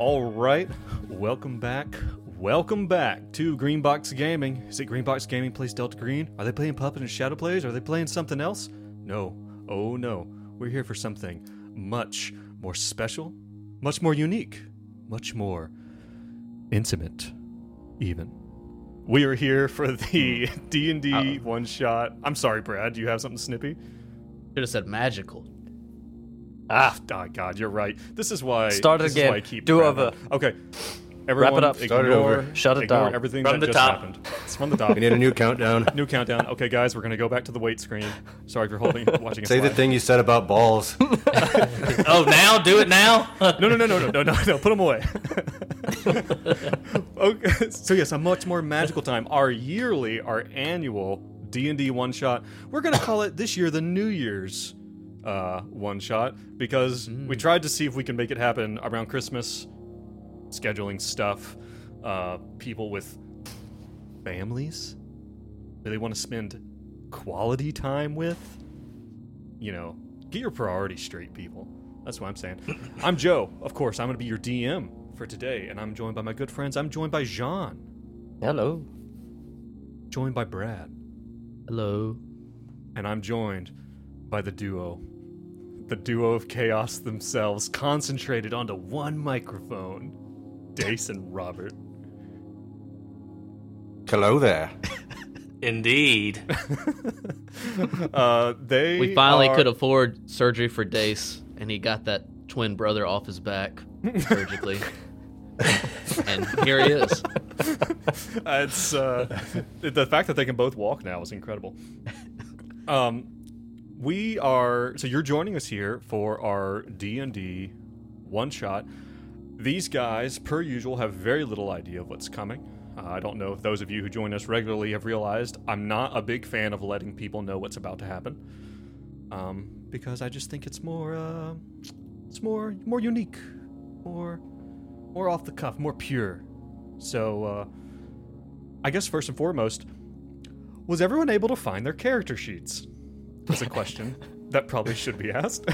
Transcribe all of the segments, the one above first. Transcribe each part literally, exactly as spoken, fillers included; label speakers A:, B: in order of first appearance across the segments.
A: All right, welcome back. Welcome back to Greenbox Gaming. Is it Greenbox Gaming plays Delta Green? Are they playing Puppet and Shadow Plays? Are they playing something else? No. Oh no. We're here for something much more special, much more unique, much more intimate, even. We are here for the D and D uh, one-shot. I'm sorry, Brad. Do you have something snippy?
B: Should have said magical.
A: Ah, oh, God, you're right. This is why.
C: Start it
A: this
C: again.
A: Is why I keep
C: Do
A: grabbing.
C: over.
A: Okay. Everyone,
C: Wrap it up.
A: Ignore,
C: Start it over. Shut it
A: ignore
C: down.
A: Everything
D: From
A: that
D: the
A: just
D: top.
A: happened. It's from the top.
E: We need a new countdown.
A: New countdown. Okay, guys, we're gonna go back to the wait screen. Sorry if you're holding, watching.
E: Say
A: us
E: the
A: live.
E: thing you said about balls.
D: Oh, now? Do it now?
A: No, no, no, no, no, no, no, no. Put them away. Okay. So yes, a much more magical time. Our yearly, our annual D and D one shot. We're gonna call it this year the New Year's uh, one shot because mm. we tried to see if we can make it happen around Christmas. Scheduling stuff, uh, people with families that they want to spend quality time with. You know, get your priorities straight, people. That's what I'm saying. I'm Joe, of course. I'm going to be your D M for today, and I'm joined by my good friends. I'm joined by Jean.
C: Hello.
A: Joined by Brad.
B: Hello.
A: And I'm joined by the duo. The duo of chaos themselves, concentrated onto one microphone. Dace and Robert.
E: Hello there.
D: Indeed.
A: uh, they
B: We finally
A: are...
B: could afford surgery for Dace, and he got that twin brother off his back surgically. And here he is.
A: It's uh, the fact that they can both walk now is incredible. Um, we are so you're joining us here for our D and D one shot. These guys, per usual, have very little idea of what's coming. Uh, I don't know if those of you who join us regularly have realized I'm not a big fan of letting people know what's about to happen, um, because I just think it's more, uh, it's more, more unique, more, more off the cuff, more pure. So, uh, I guess first and foremost, was everyone able to find their character sheets? That's a question that probably should be asked.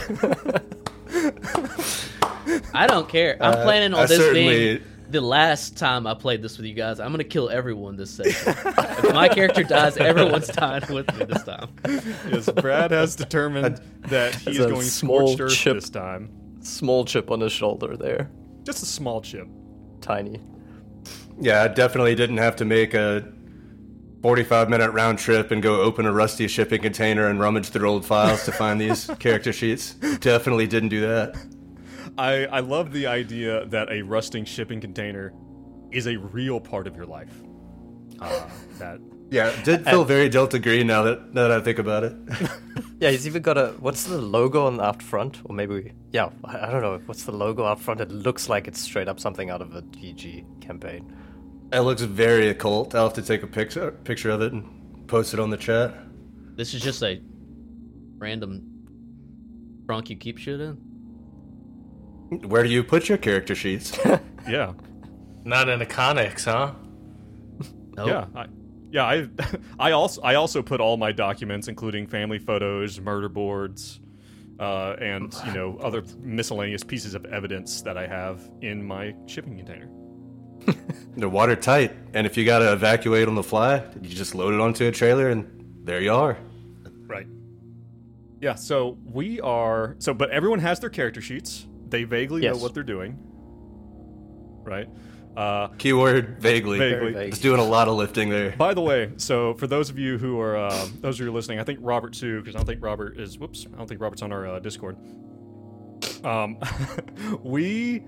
B: I don't care. I'm
E: Uh,
B: planning on
E: I
B: this
E: certainly-
B: being the last time I played this with you guys. I'm going to kill everyone this session. If my character dies, everyone's dying with me this time.
A: Yes, Brad has determined that he is
C: a
A: going
C: small
A: scorched earth
C: chip.
A: this time.
C: Small chip on his shoulder there.
A: Just a small chip.
C: Tiny.
E: Yeah, I definitely didn't have to make a forty-five minute round trip and go open a rusty shipping container and rummage through old files to find these character sheets. Definitely didn't do that.
A: I, I love the idea that a rusting shipping container is a real part of your life. Uh, that
E: Yeah, it did feel very Delta Green now that, now that I think about it.
C: Yeah, he's even got a... What's the logo on the out front? Or maybe... We, yeah, I, I don't know. What's the logo out front? It looks like it's straight up something out of a G G campaign.
E: It looks very occult. I'll have to take a picture picture of it and post it on the chat.
B: This is just a random trunk you keep shit in.
E: Where do you put your character sheets?
A: yeah.
D: Not in the conics, huh?
B: Nope.
A: Yeah. I, yeah, I I also I also put all my documents, including family photos, murder boards, uh, and you know, other miscellaneous pieces of evidence that I have in my shipping container.
E: They're watertight, and if you gotta evacuate on the fly, you just load it onto a trailer, and there you are.
A: Right. Yeah, so we are... So, but everyone has their character sheets. They vaguely
C: Yes.
A: know what they're doing. Right? Uh,
E: Keyword vaguely.
A: Vaguely.
C: Very vague.
E: Just doing a lot of lifting there.
A: by the way, so for those of you who are... Uh, those of you who are listening, I think Robert too, because I don't think Robert is... Whoops. I don't think Robert's on our uh, Discord. Um, we...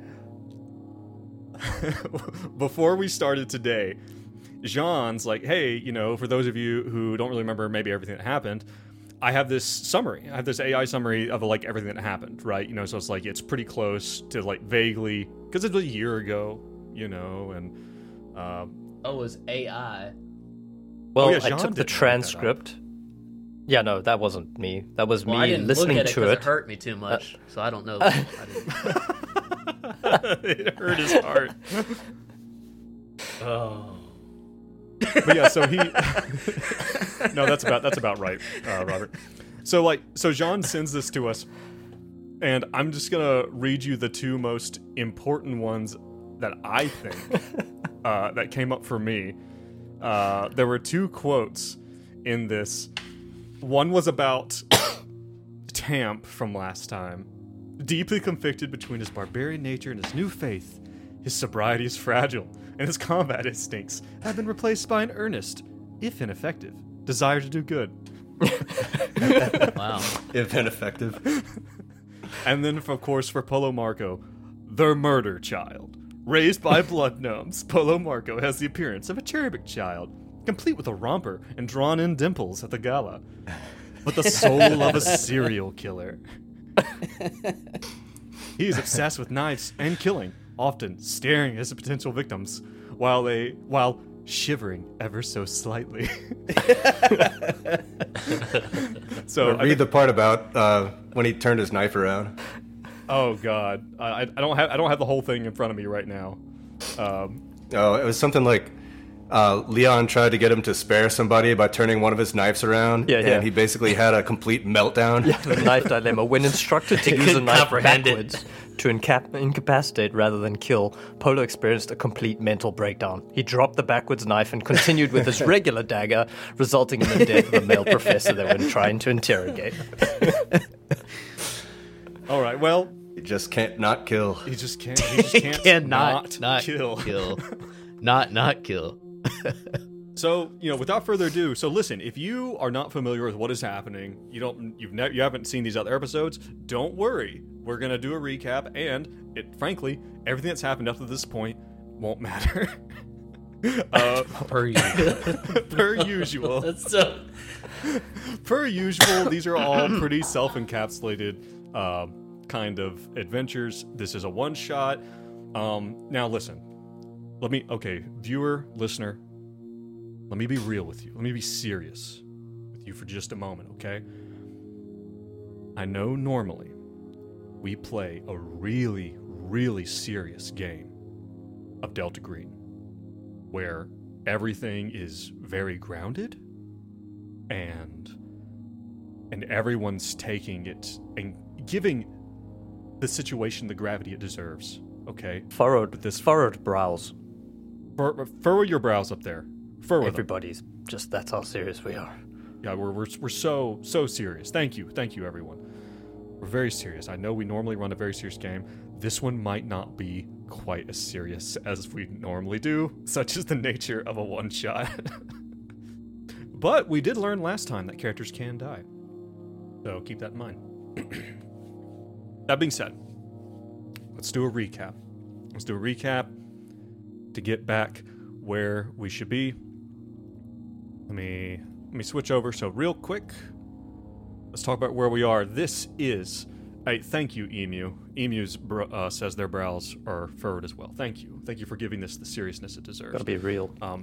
A: Before we started today, Jean's like, hey, you know, for those of you who don't really remember maybe everything that happened, I have this summary. I have this A I summary of like everything that happened, right? You know, so it's like it's pretty close to like vaguely because it was a year ago, you know, and um,
B: Oh, it was A I.
C: Well,
A: yeah,
C: I
A: Jean
C: took
A: didn't make
C: the
A: that
C: transcript. Yeah, no, that wasn't me. That was
B: Well,
C: me
B: I didn't
C: listening
B: look at it
C: to
B: 'cause
C: it.
B: it hurt me too much, so I don't know. I didn't.
A: it hurt his heart.
D: Oh.
A: But yeah, so he. no, that's about that's about right, uh, Robert. So like, so Jean sends this to us, and I'm just gonna read you the two most important ones that I think uh, that came up for me. Uh, there were two quotes in this. One was about Tamp from last time. Deeply conflicted between his barbarian nature and his new faith, his sobriety is fragile, and his combat instincts have been replaced by an earnest, if ineffective, desire to do good.
B: Wow.
E: If ineffective.
A: And then, of course, for Polo Marco, the murder child. Raised by blood gnomes, Polo Marco has the appearance of a cherubic child, complete with a romper and drawn-in dimples at the gala, but the soul of a serial killer. He is obsessed with knives and killing, often staring at his potential victims, while they while shivering ever so slightly. So
E: Read the part about uh, when he turned his knife around.
A: Oh God, I, I don't have I don't have the whole thing in front of me right now. Um,
E: Oh, it was something like uh, Leon tried to get him to spare somebody by turning one of his knives around,
C: Yeah,
E: and
C: yeah.
E: he basically had a complete meltdown.
C: The knife dilemma. When instructed to
D: He
C: use a
D: couldn't
C: knife
D: comprehend it.
C: backwards to incap- incapacitate rather than kill, Polo experienced a complete mental breakdown. He dropped the backwards knife and continued with his regular dagger, resulting in the death of the male professor they were trying to interrogate.
A: all right, well,
E: He just can't not kill.
A: he just can't. He just can't
B: Cannot
A: not,
B: not
A: kill.
B: kill. Not not kill.
A: So, you know, without further ado, so listen, if you are not familiar with what is happening, you don't, you've never, you haven't seen these other episodes, don't worry. We're gonna do a recap, and it, frankly, everything that's happened up to this point won't matter. uh,
B: Per usual.
A: per usual,
D: That's so.
A: per usual, these are all pretty self-encapsulated um, kind of adventures. This is a one-shot. Um, now, listen. Let me, okay, viewer, listener. Let me be real with you. Let me be serious with you for just a moment, okay? I know normally we play a really, really serious game of Delta Green where everything is very grounded and and everyone's taking it and giving the situation the gravity it deserves, okay?
C: Furrowed,
A: But this-
C: furrowed brows.
A: Fur- furrow your brows up there. Furrow them.
C: Everybody's just, that's how serious we are.
A: Yeah, we're, we're, we're so, so serious. Thank you. Thank you, everyone. We're very serious. I know we normally run a very serious game. This one might not be quite as serious as we normally do, such as the nature of a one-shot. But we did learn last time that characters can die. So keep that in mind. That being said, let's do a recap. Let's do a recap to get back where we should be. Let me let me switch over. So real quick, let's talk about where we are. This is a thank you, Emu. Emu's br- uh, says their brows are furrowed as well. Thank you, thank you for giving this the seriousness it deserves.
C: Gotta be real.
A: Um,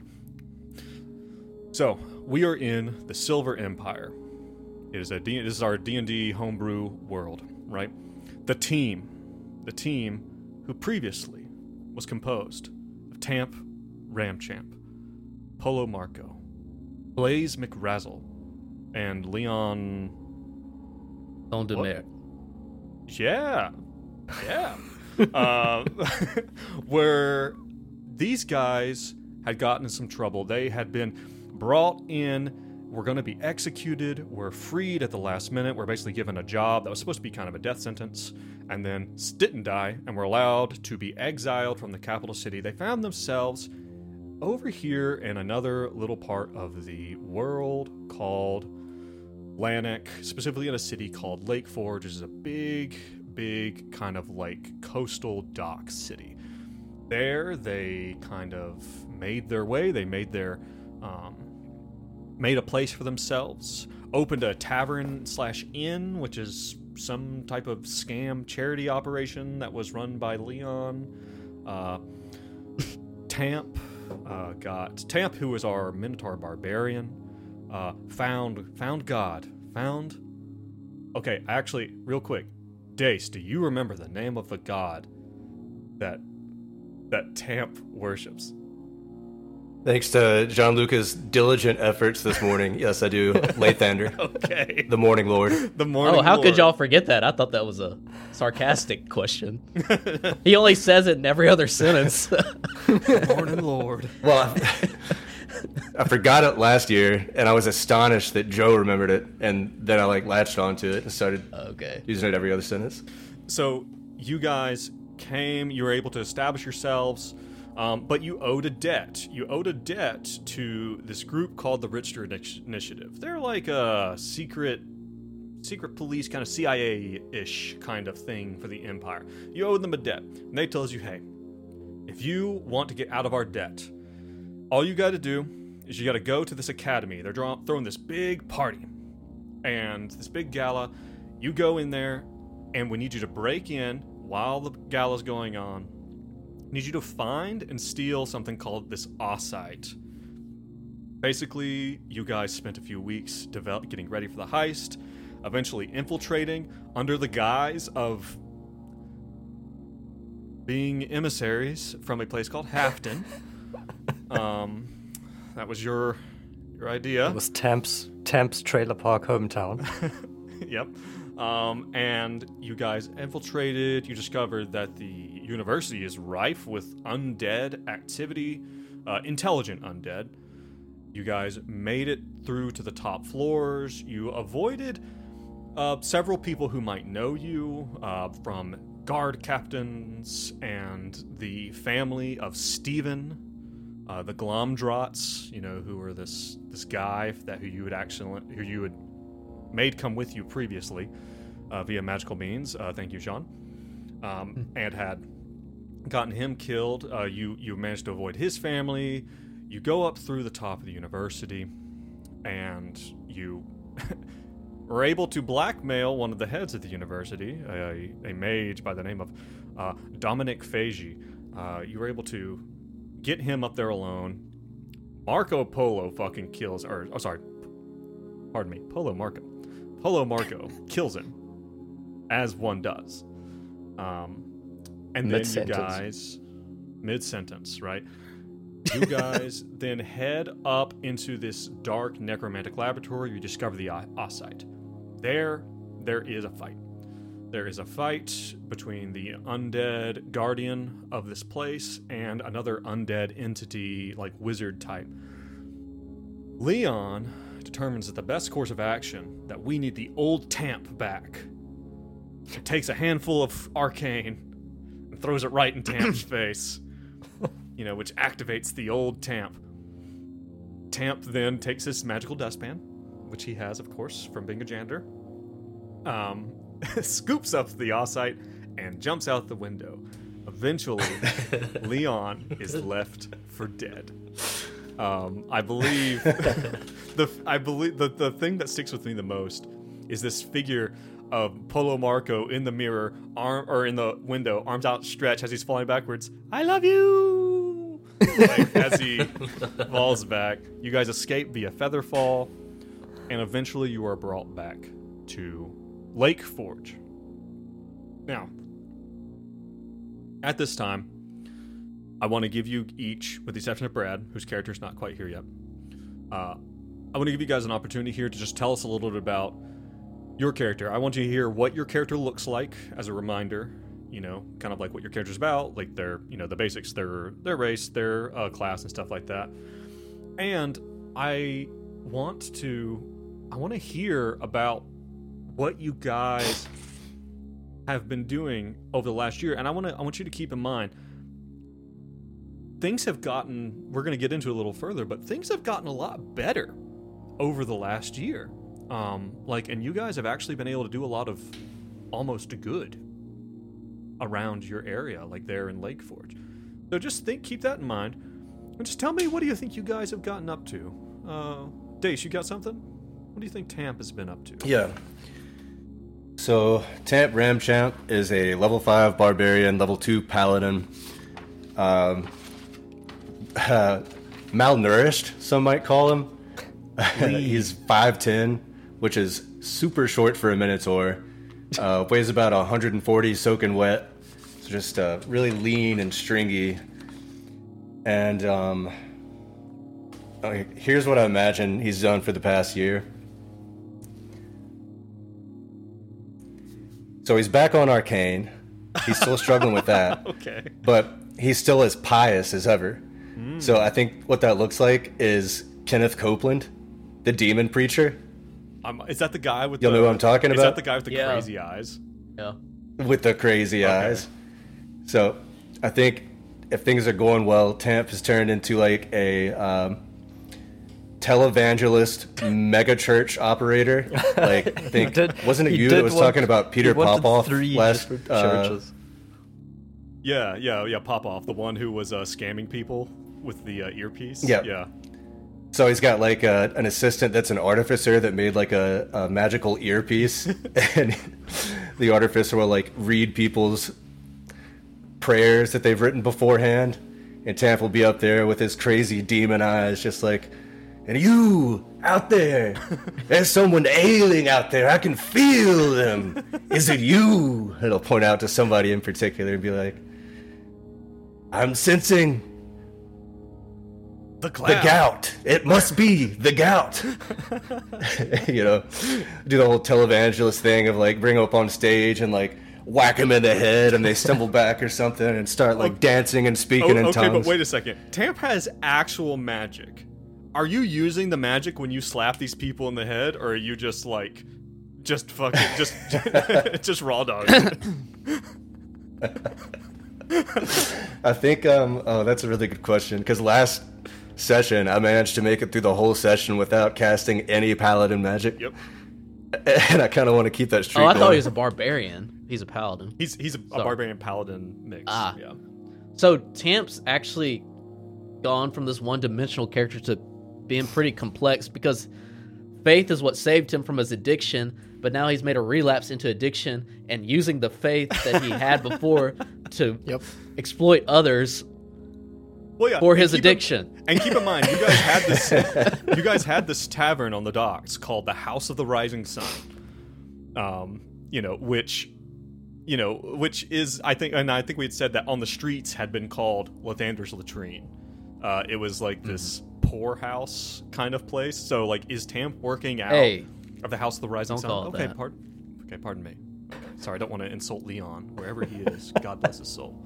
A: so we are in the Silver Empire. It is a D- this is our D and D homebrew world, right? The team, the team who previously was composed of Tamp, Ramchamp, Polo Marco, Blaze McRazzle, and Leon.
B: Don't do
A: What?
B: that.
A: Yeah, yeah. uh, where these guys had gotten in some trouble. They had been brought in. Were going to be executed. Were freed at the last minute. Were basically given a job that was supposed to be kind of a death sentence, and then didn't die, and were allowed to be exiled from the capital city. They found themselves over here in another little part of the world called Lannick, specifically in a city called Lake Forge, which is a big, big kind of like coastal dock city. There, they kind of made their way. They made their, um, made a place for themselves. Opened a tavern slash inn, which is some type of scam charity operation that was run by Leon. Uh, Tamp, uh, got Tamp, who is our Minotaur barbarian. Uh, found found God. Found. Okay, actually, real quick, Dace, do you remember the name of the god that that Tamp worships?
E: Thanks to Gianluca's diligent efforts this morning. Yes, I do. Lathander,
A: Okay.
E: the Morning Lord.
A: The morning.
B: Oh, how
A: Lord.
B: could y'all forget that? I thought that was a sarcastic question. He only says it in every other sentence.
A: Morning Lord.
E: Well, I, I forgot it last year, and I was astonished that Joe remembered it, and then I like latched onto it and started
B: Okay.
E: using it every other sentence.
A: So you guys came. You were able to establish yourselves. Um, but you owed a debt. You owed a debt to this group called the Richter Initi- Initiative. They're like a secret, secret police, kind of C I A-ish kind of thing for the Empire. You owed them a debt, and they told you, "Hey, if you want to get out of our debt, all you got to do is you got to go to this academy. They're draw- throwing this big party, and this big gala. You go in there, and we need you to break in while the gala's going on." Need you to find and steal something called this Ossite. Basically, you guys spent a few weeks develop, getting ready for the heist, eventually infiltrating under the guise of being emissaries from a place called Hafton. um, that was your your idea.
C: It was Tamp's Tamp's trailer park hometown.
A: Yep. Um, and you guys infiltrated. You discovered that the university is rife with undead activity, uh, intelligent undead. You guys made it through to the top floors. You avoided uh, several people who might know you, uh, from guard captains and the family of Stephen, uh, the Glomdrots. You know, who were this this guy that who you had actually who you had made come with you previously uh, via magical means. Uh, thank you, Sean. Um, and had gotten him killed. Uh, you you managed to avoid his family. You go up through the top of the university, and you were able to blackmail one of the heads of the university, a, a mage by the name of uh, Dominic Fagi. Uh, you were able to get him up there alone. Marco Polo fucking kills, or oh sorry, pardon me, Polo Marco. Polo Marco kills him, as one does. Um, and then you guys, mid-sentence, right? You guys then head up into this dark necromantic laboratory. You discover the Ossite. There, there is a fight. There is a fight between the undead guardian of this place and another undead entity, like wizard type. Leon determines that the best course of action, that we need the old Tamp back. It takes a handful of arcane and throws it right in Tamp's face, you know, which activates the old Tamp. Tamp then takes his magical dustpan, which he has, of course, from being a janitor, um, scoops up the Ossite and jumps out the window. Eventually, Leon is left for dead. Um, I believe the I believe the, the thing that sticks with me the most is this figure of Polo Marco in the mirror, arm or in the window, arms outstretched as he's falling backwards. I love you. Like, as he falls back, you guys escape via Featherfall, and eventually you are brought back to Lake Forge. Now, at this time, I want to give you each, with the exception of Brad, whose character is not quite here yet, uh, I want to give you guys an opportunity here to just tell us a little bit about your character. I want you to hear what your character looks like as a reminder, you know, kind of like what your character's about, like their, you know, the basics, their their race, their uh, class, and stuff like that. And I want to, I want to hear about what you guys have been doing over the last year, and I want to, I want you to keep in mind, things have gotten, we're going to get into it a little further, but things have gotten a lot better over the last year. Um, like, and you guys have actually been able to do a lot of almost good around your area, like there in Lake Forge. So just think, keep that in mind, and just tell me, what do you think you guys have gotten up to? Uh, Dace, you got something? What do you think Tamp has been up to?
E: Yeah. So, Tamp Ramchamp is a level five barbarian, level two paladin. Um, uh, malnourished, some might call him. He's five ten, which is super short for a Minotaur. Uh, weighs about one hundred forty, soaking wet. So just uh, really lean and stringy. And um, Okay, here's what I imagine he's done for the past year. So he's back on Arcane. He's still struggling with that.
A: Okay.
E: But he's still as pious as ever. Mm. So I think what that looks like is Kenneth Copeland, the demon preacher.
A: Um, is that the guy with
E: You'll
A: the...
E: know what I'm talking
A: Is
E: about?
A: that the guy with the
B: Yeah.
A: crazy eyes?
B: Yeah.
E: With the crazy
A: Okay.
E: eyes. So I think if things are going well, Tamp has turned into like a um, televangelist mega church operator. Like, I think,
C: did-
E: wasn't it
C: he
E: you that
C: did
E: was
C: want-
E: talking about Peter
C: he wanted
E: Popoff
C: three
E: last
C: different
E: uh,
C: churches.
A: Yeah, yeah, yeah. Popoff, the one who was uh, scamming people with the uh, earpiece.
E: Yeah.
A: Yeah.
E: So he's got like a, an assistant that's an artificer that made like a, a magical earpiece, and the artificer will like read people's prayers that they've written beforehand, and Tamp will be up there with his crazy demon eyes, just like, and you out there, there's someone ailing out there. I can feel them. Is it you? And he'll point out to somebody in particular and be like, I'm sensing
A: The
E: the
A: clown.
E: gout. It must be the gout. You know, do the whole televangelist thing of like bring him up on stage and like whack him in the head and they stumble back or something and start like dancing and
A: Oh,
E: speaking in
A: okay,
E: tongues.
A: but wait a second. Tamp has actual magic. Are you using the magic when you slap these people in the head, or are you just like, just fucking, just, just raw dog?
E: I think um oh that's a really good question, because last session I managed to make it through the whole session without casting any paladin magic.
A: Yep.
E: And I kind of want to keep that streak
B: Oh, I
E: going.
B: thought he was a barbarian. He's a paladin.
A: He's he's a, a
B: Sorry.
A: barbarian paladin mix.
B: Ah.
A: Yeah.
B: So Tamp's actually gone from this one-dimensional character to being pretty complex, because faith is what saved him from his addiction, but now he's made a relapse into addiction and using the faith that he had before to
C: Yep.
B: exploit others
A: Well, yeah.
B: for
A: and
B: his
A: keep in-
B: addiction.
A: and keep in mind, you guys had this. You guys had this tavern on the docks called the House of the Rising Sun. Um, you know, which, you know, which is I think, and I think we had said that on the streets had been called Lathander's Latrine. Uh, it was like this poorhouse kind of place. So, like, is Tamp working out
B: Hey,
A: of the House of the Rising
B: don't
A: Sun?
B: call it
A: Okay,
B: that.
A: pardon. Okay, pardon me. Okay. Sorry, I don't want to insult Leon wherever he is. God bless his soul.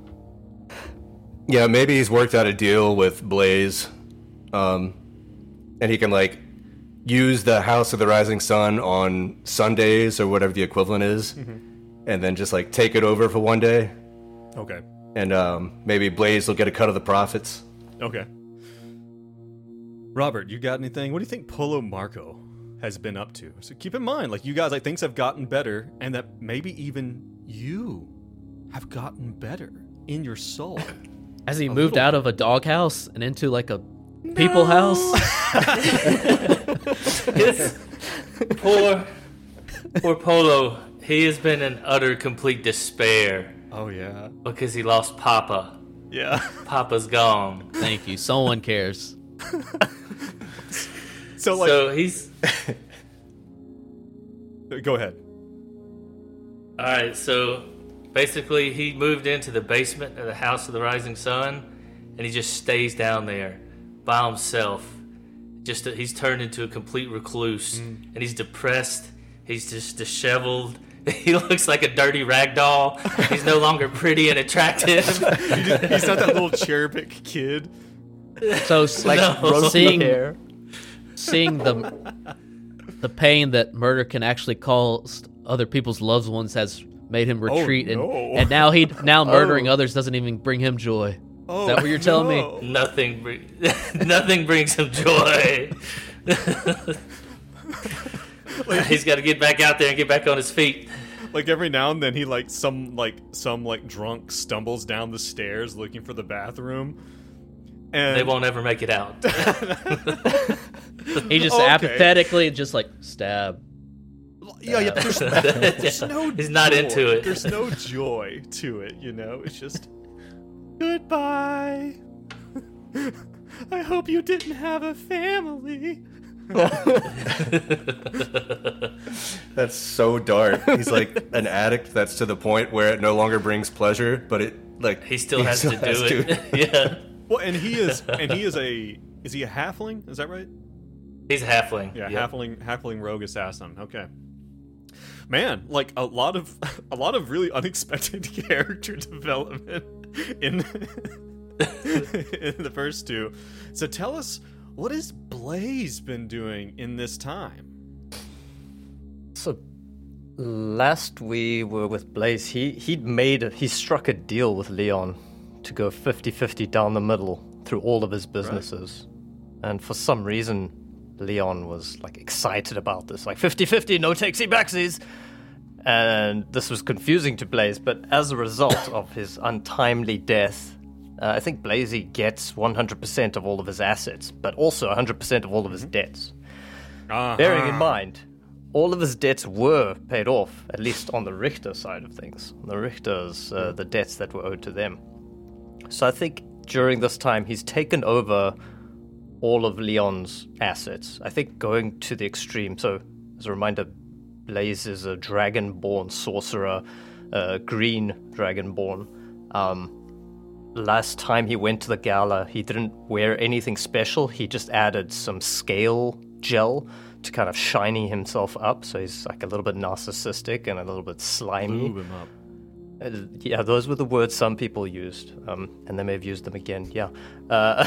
E: Yeah, maybe he's worked out a deal with Blaze, um, and he can like use the House of the Rising Sun on Sundays or whatever the equivalent is, and then just like take it over for one day,
A: Okay.
E: and um, maybe Blaze will get a cut of the profits.
A: Okay. Robert, you got anything? What do you think Polo Marco has been up to? So keep in mind, like, you guys, like, things have gotten better, and that maybe even you have gotten better in your soul.
B: has he
A: A
B: moved
A: little
B: out of a doghouse and into like a people house?
D: His poor, poor Polo. He has been in utter, complete despair
A: Oh, yeah.
D: because he lost Papa.
A: Yeah.
D: Papa's gone.
B: Thank you. Someone cares.
A: So, like,
D: So he's
A: go ahead.
D: all right. So basically, he moved into the basement of the House of the Rising Sun, and he just stays down there by himself. Just he's turned into a complete recluse, and he's depressed. He's just disheveled. He looks like a dirty rag doll. He's no longer pretty and attractive.
A: He just- he's not that little cherubic kid.
B: So s- like
D: No.
B: seeing
C: Hair.
B: seeing the the pain that murder can actually cause other people's loved ones has made him retreat,
A: no.
B: and and now he now murdering
A: Oh.
B: others doesn't even bring him joy.
A: Oh,
B: Is that what you're telling me?
A: no.
D: Nothing, br- nothing brings him joy. He's got to get back out there and get back on his feet.
A: Like, every now and then he, like, some, like, some, like, drunk stumbles down the stairs looking for the bathroom. And
D: They won't ever make it out.
B: He just
A: Okay.
B: apathetically just like stab.
A: Yeah, yeah, but there's, there's no
D: He's not
A: joy.
D: into it.
A: There's no joy to it, you know? It's just, goodbye. I hope you didn't have a family.
E: That's so dark. He's like an addict that's to the point where it no longer brings pleasure, but it like
D: He still has to do it. Yeah.
A: Well, and he is, and he is a is he a halfling? Is that right?
D: He's a halfling.
A: Yeah,
D: Yep.
A: halfling halfling rogue assassin. Okay. Man, like a lot of a lot of really unexpected character development in in the first two. So tell us, what has Blaze been doing in this time?
C: So last we were with Blaze, he he'd made a, he struck a deal with Leon to go fifty-fifty down the middle through all of his businesses. Right. And for some reason Leon was like excited about this, like fifty-fifty, no takesy backsies. And this was confusing to Blaze, but as a result of his untimely death, uh, I think Blazy gets one hundred percent of all of his assets, but also one hundred percent of all of his debts.
A: Uh-huh.
C: Bearing in mind, all of his debts were paid off, at least on the Richter side of things. The Richter's, uh, the debts that were owed to them. So I think during this time, he's taken over all of Leon's assets. I think going to the extreme. So, as a reminder, Blaze is a dragonborn sorcerer, uh, green dragonborn. Um, last time he went to the gala, he didn't wear anything special. He just added some scale gel to kind of shiny himself up. So he's like a little bit narcissistic and a little bit slimy.
A: Lube him up.
C: Uh, yeah, those were the words some people used, um, and they may have used them again, yeah. Uh,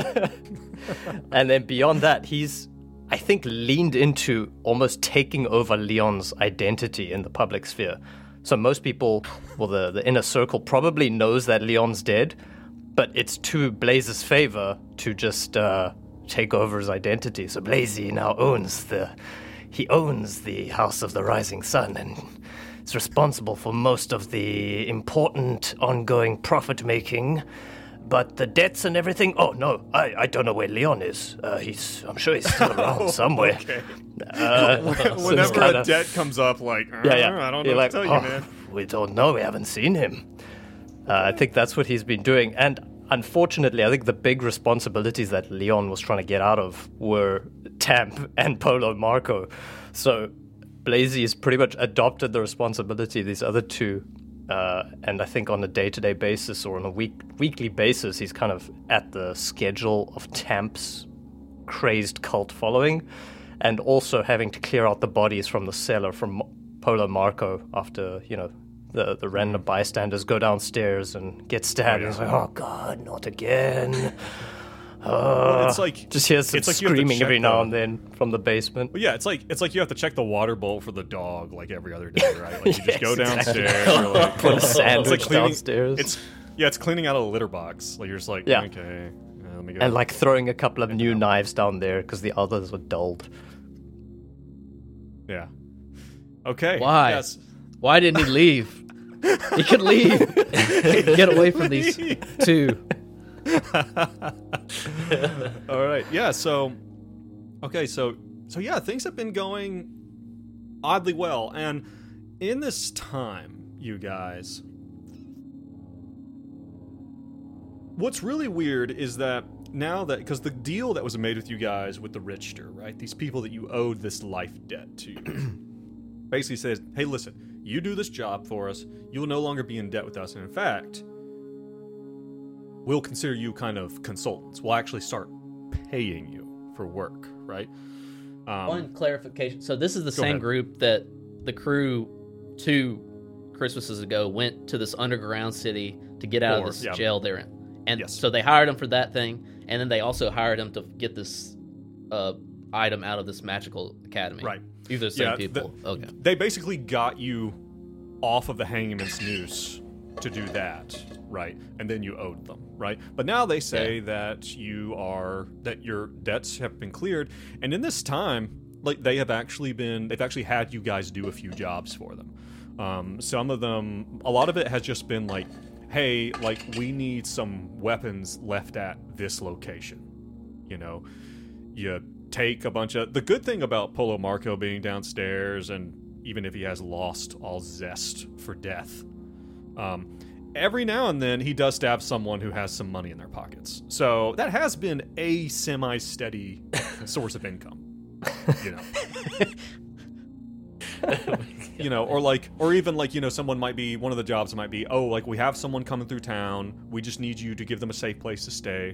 C: and then beyond that, he's, I think, leaned into almost taking over Leon's identity in the public sphere. So most people, well, the, the inner circle probably knows that Leon's dead, but it's to Blaze's favor to just uh, take over his identity. So Blazy now owns the, he owns the House of the Rising Sun, and is responsible for most of the important ongoing profit-making, but the debts and everything, oh no, I, I don't know where Leon is. Uh, he's, I'm sure he's still around somewhere.
A: Okay.
C: Uh, so
A: Whenever
C: it's kinda,
A: a debt comes up, like,
C: yeah, yeah.
A: I don't know
C: You're
A: what
C: like,
A: to tell
C: oh,
A: you, man.
C: we don't know, we haven't seen him. Uh, I think that's what he's been doing, and unfortunately, I think the big responsibilities that Leon was trying to get out of were Tamp and Polo Marco. So Blazy has pretty much adopted the responsibility of these other two, uh, and I think on a day-to-day basis or on a week weekly basis, he's kind of at the schedule of Tamp's crazed cult following, and also having to clear out the bodies from the cellar from Polo Marco after, you know, the, the random bystanders go downstairs and get stabbed.
A: Oh, yeah.
C: And he's like, oh god, not again.
A: Well,
C: Uh,
A: it's like
C: just hear some
A: it's like you have to
C: screaming
A: check
C: every now
A: the-
C: and then from the basement.
A: Well, yeah, it's like it's like you have to check the water bowl for the dog like every other day, right? Like you just
C: Yes,
A: go
C: exactly.
A: downstairs, you're like,
C: Put a
A: it's
C: sandwich
A: like cleaning,
C: downstairs.
A: It's yeah, it's cleaning out a litter box. Like you're just like,
C: Yeah.
A: okay, uh, let me go.
C: And like throwing a couple of new knives down there because the others were dulled.
A: yeah, okay.
B: Why?
A: Yes.
B: Why didn't he leave? He could leave. Get away from these two.
A: All right. Yeah. So, okay. So, so yeah, things have been going oddly well, and in this time, you guys, what's really weird is that now that because the deal that was made with you guys with the Richter, right? These people that you owed this life debt to, basically says, "Hey, listen, you do this job for us. You'll no longer be in debt with us, and in fact, we'll consider you kind of consultants. We'll actually start paying you for work, right?" Um,
B: One clarification. So this is the
A: Go
B: same
A: ahead.
B: group that the crew two Christmases ago went to this underground city to get out
A: Or,
B: of this
A: yeah.
B: jail they're in. And
A: Yes.
B: so they hired him for that thing, and then they also hired him to get this uh, item out of this magical academy.
A: Right.
B: These are the same
A: Yeah,
B: people. okay.
A: They basically got you off of the hangman's noose to do that, right? And then you owed them, right? But now they say
B: Yeah.
A: that you are that your debts have been cleared, and in this time, like they have actually been, they've actually had you guys do a few jobs for them. Um, some of them, a lot of it has just been like, hey, like we need some weapons left at this location. You know, you take a bunch of. The good thing about Polo Marco being downstairs, and even if he has lost all zest for death, um, every now and then he does stab someone who has some money in their pockets. So that has been a semi-steady source of income. You know. You know, or like, or even like, you know, someone might be, one of the jobs might be, oh, like we have someone coming through town, we just need you to give them a safe place to stay.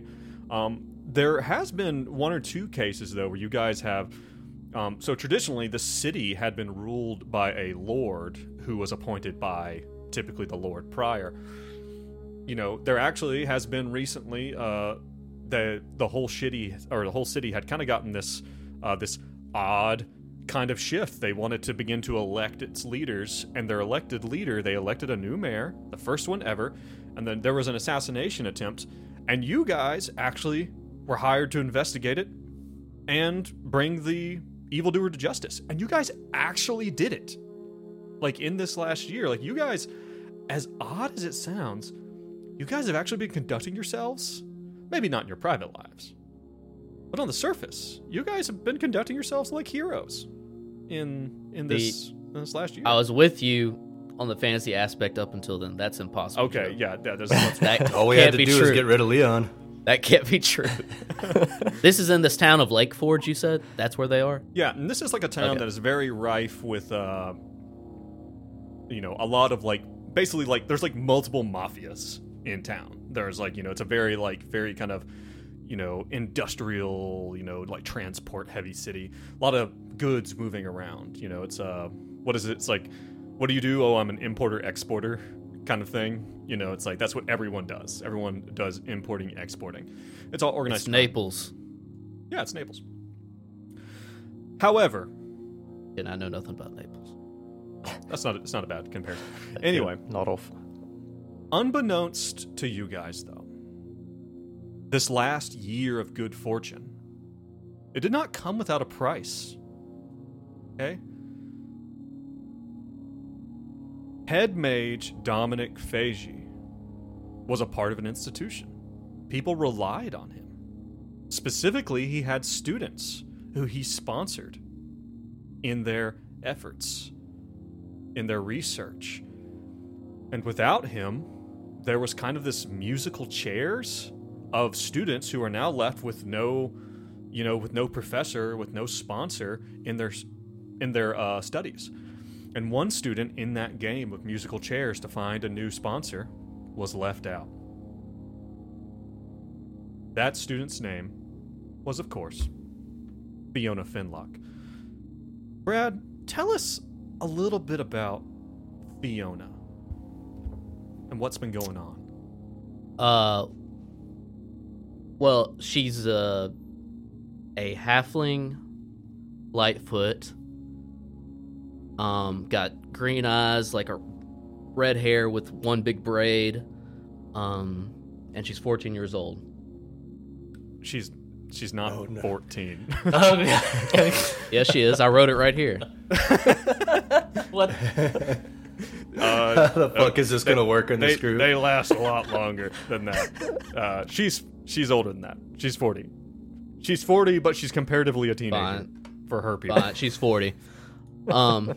A: Um, there has been one or two cases, though, where you guys have... Um, so traditionally, the city had been ruled by a lord who was appointed by typically the Lord Prior. You know, there actually has been recently uh, the the whole city or the whole city had kind of gotten this uh, this odd kind of shift. They wanted to begin to elect its leaders, and their elected leader, they elected a new mayor, the first one ever, and then there was an assassination attempt, and you guys actually were hired to investigate it and bring the evildoer to justice. And you guys actually did it. Like, in this last year, like, you guys, as odd as it sounds, you guys have actually been conducting yourselves, maybe not in your private lives, but on the surface, you guys have been conducting yourselves like heroes in in this, the, in this last year.
B: I was with you on the fantasy aspect up until then. That's impossible.
A: Okay,
B: Joe.
A: yeah, yeah there's lots
B: That
E: All we
B: can't
E: had to
B: be
E: do
B: true.
E: is get rid of Leon.
B: That can't be true. This is in this town of Lake Forge, you said? That's where they are?
A: Yeah, and this is like a town
B: Okay.
A: that is very rife with, uh, you know, a lot of like, basically like, there's like multiple mafias in town. There's like, you know, it's a very like, very kind of, you know, industrial, you know, like transport heavy city. A lot of goods moving around. You know, it's, uh, what is it? It's like, what do you do? Oh, I'm an importer exporter kind of thing. You know, it's like, that's what everyone does. Everyone does importing, exporting. It's all organized.
B: It's Naples.
A: Yeah, it's Naples. However,
B: And I know nothing about Naples.
A: that's not it's not a bad comparison. Anyway,
C: Not off.
A: unbeknownst to you guys, though, this last year of good fortune, it did not come without a price. Okay? Head mage Dominic Feji was a part of an institution. People relied on him. Specifically, he had students who he sponsored in their efforts, in their research. And without him, there was kind of this musical chairs of students who are now left with no, you know, with no professor, with no sponsor in their in their uh, studies. And one student in that game of musical chairs to find a new sponsor was left out. That student's name was, of course, Fiona Finlock. Brad, tell us a little bit about Fiona and what's been going on.
B: Uh, well, she's uh, a halfling, Lightfoot. Um, got green eyes, like a red hair with one big braid. Um, and she's fourteen years old.
A: She's she's not
E: Oh, no.
A: fourteen.
D: Oh, yeah.
B: Yes, she is. I wrote it right here.
D: What?
A: Uh,
E: How the fuck is this gonna work in
A: they,
E: this group?
A: They last a lot longer than that. Uh, she's she's older than that. She's forty. She's forty, but she's comparatively a teenager
B: Fine.
A: for her people.
B: Fine, she's forty. Um.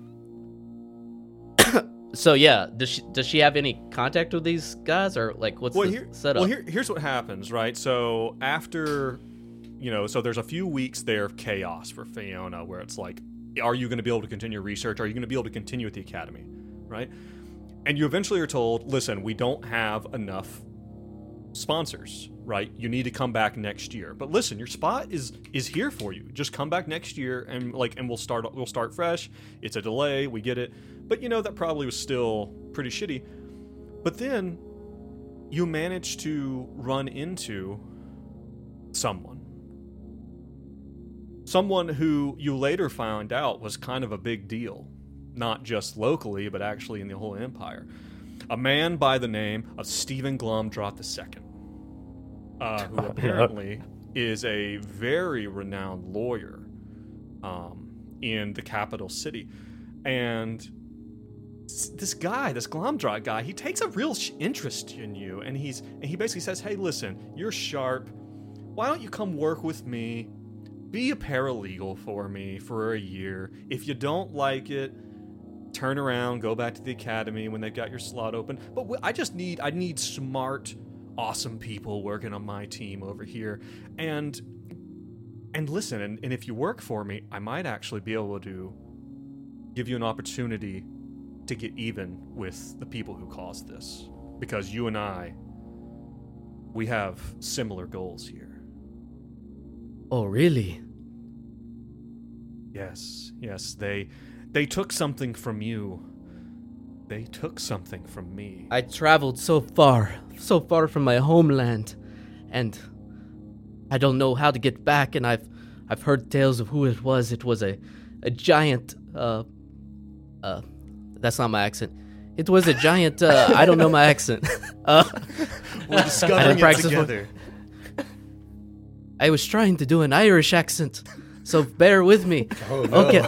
B: So yeah, does she does she have any contact with these guys, or like what's
A: Well,
B: the
A: here,
B: setup?
A: well here, here's what happens, right? So after, you know, so there's a few weeks there of chaos for Fiona, where it's like, are you going to be able to continue research? Are you going to be able to continue at the academy, right? And you eventually are told, listen, we don't have enough sponsors, right? You need to come back next year. But listen, your spot is is here for you. Just come back next year, and like, and we'll start we'll start fresh. It's a delay, we get it, but you know that probably was still pretty shitty. But then you managed to run into someone, someone who you later found out was kind of a big deal, not just locally, but actually in the whole empire. A man by the name of Stephen Glomdrot the Second, uh, who apparently is a very renowned lawyer um, in the capital city. And s- this guy, this Glomdrot guy, he takes a real sh- interest in you, and he's and he basically says, "Hey, listen, you're sharp. Why don't you come work with me? Be a paralegal for me for a year. If you don't like it, turn around, go back to the academy when they've got your slot open. But w- I just need, I need smart, awesome people working on my team over here. And, and listen, and, and if you work for me, I might actually be able to give you an opportunity to get even with the people who caused this. Because you and I, we have similar goals here.
B: Oh, really?
A: Yes, yes, they they took something from you. They took something from me.
B: I traveled so far, so far from my homeland, and I don't know how to get back, and I've I've heard tales of who it was. It was a, a giant, uh, uh, that's not my accent. It was a giant, uh, I don't know my accent. Uh,
A: We're discovering it
B: practice
A: together.
B: I was trying to do an Irish accent, so bear with me.
E: Oh, no.
B: Okay,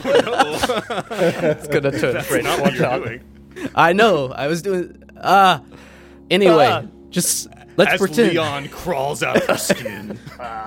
C: It's gonna turn
A: That's
C: French.
A: not what
C: Watch
A: you're
C: out.
A: doing.
B: I know, I was doing, ah, anyway,
C: Ah.
B: just, let's
A: As
B: pretend.
A: Leon crawls out of her skin.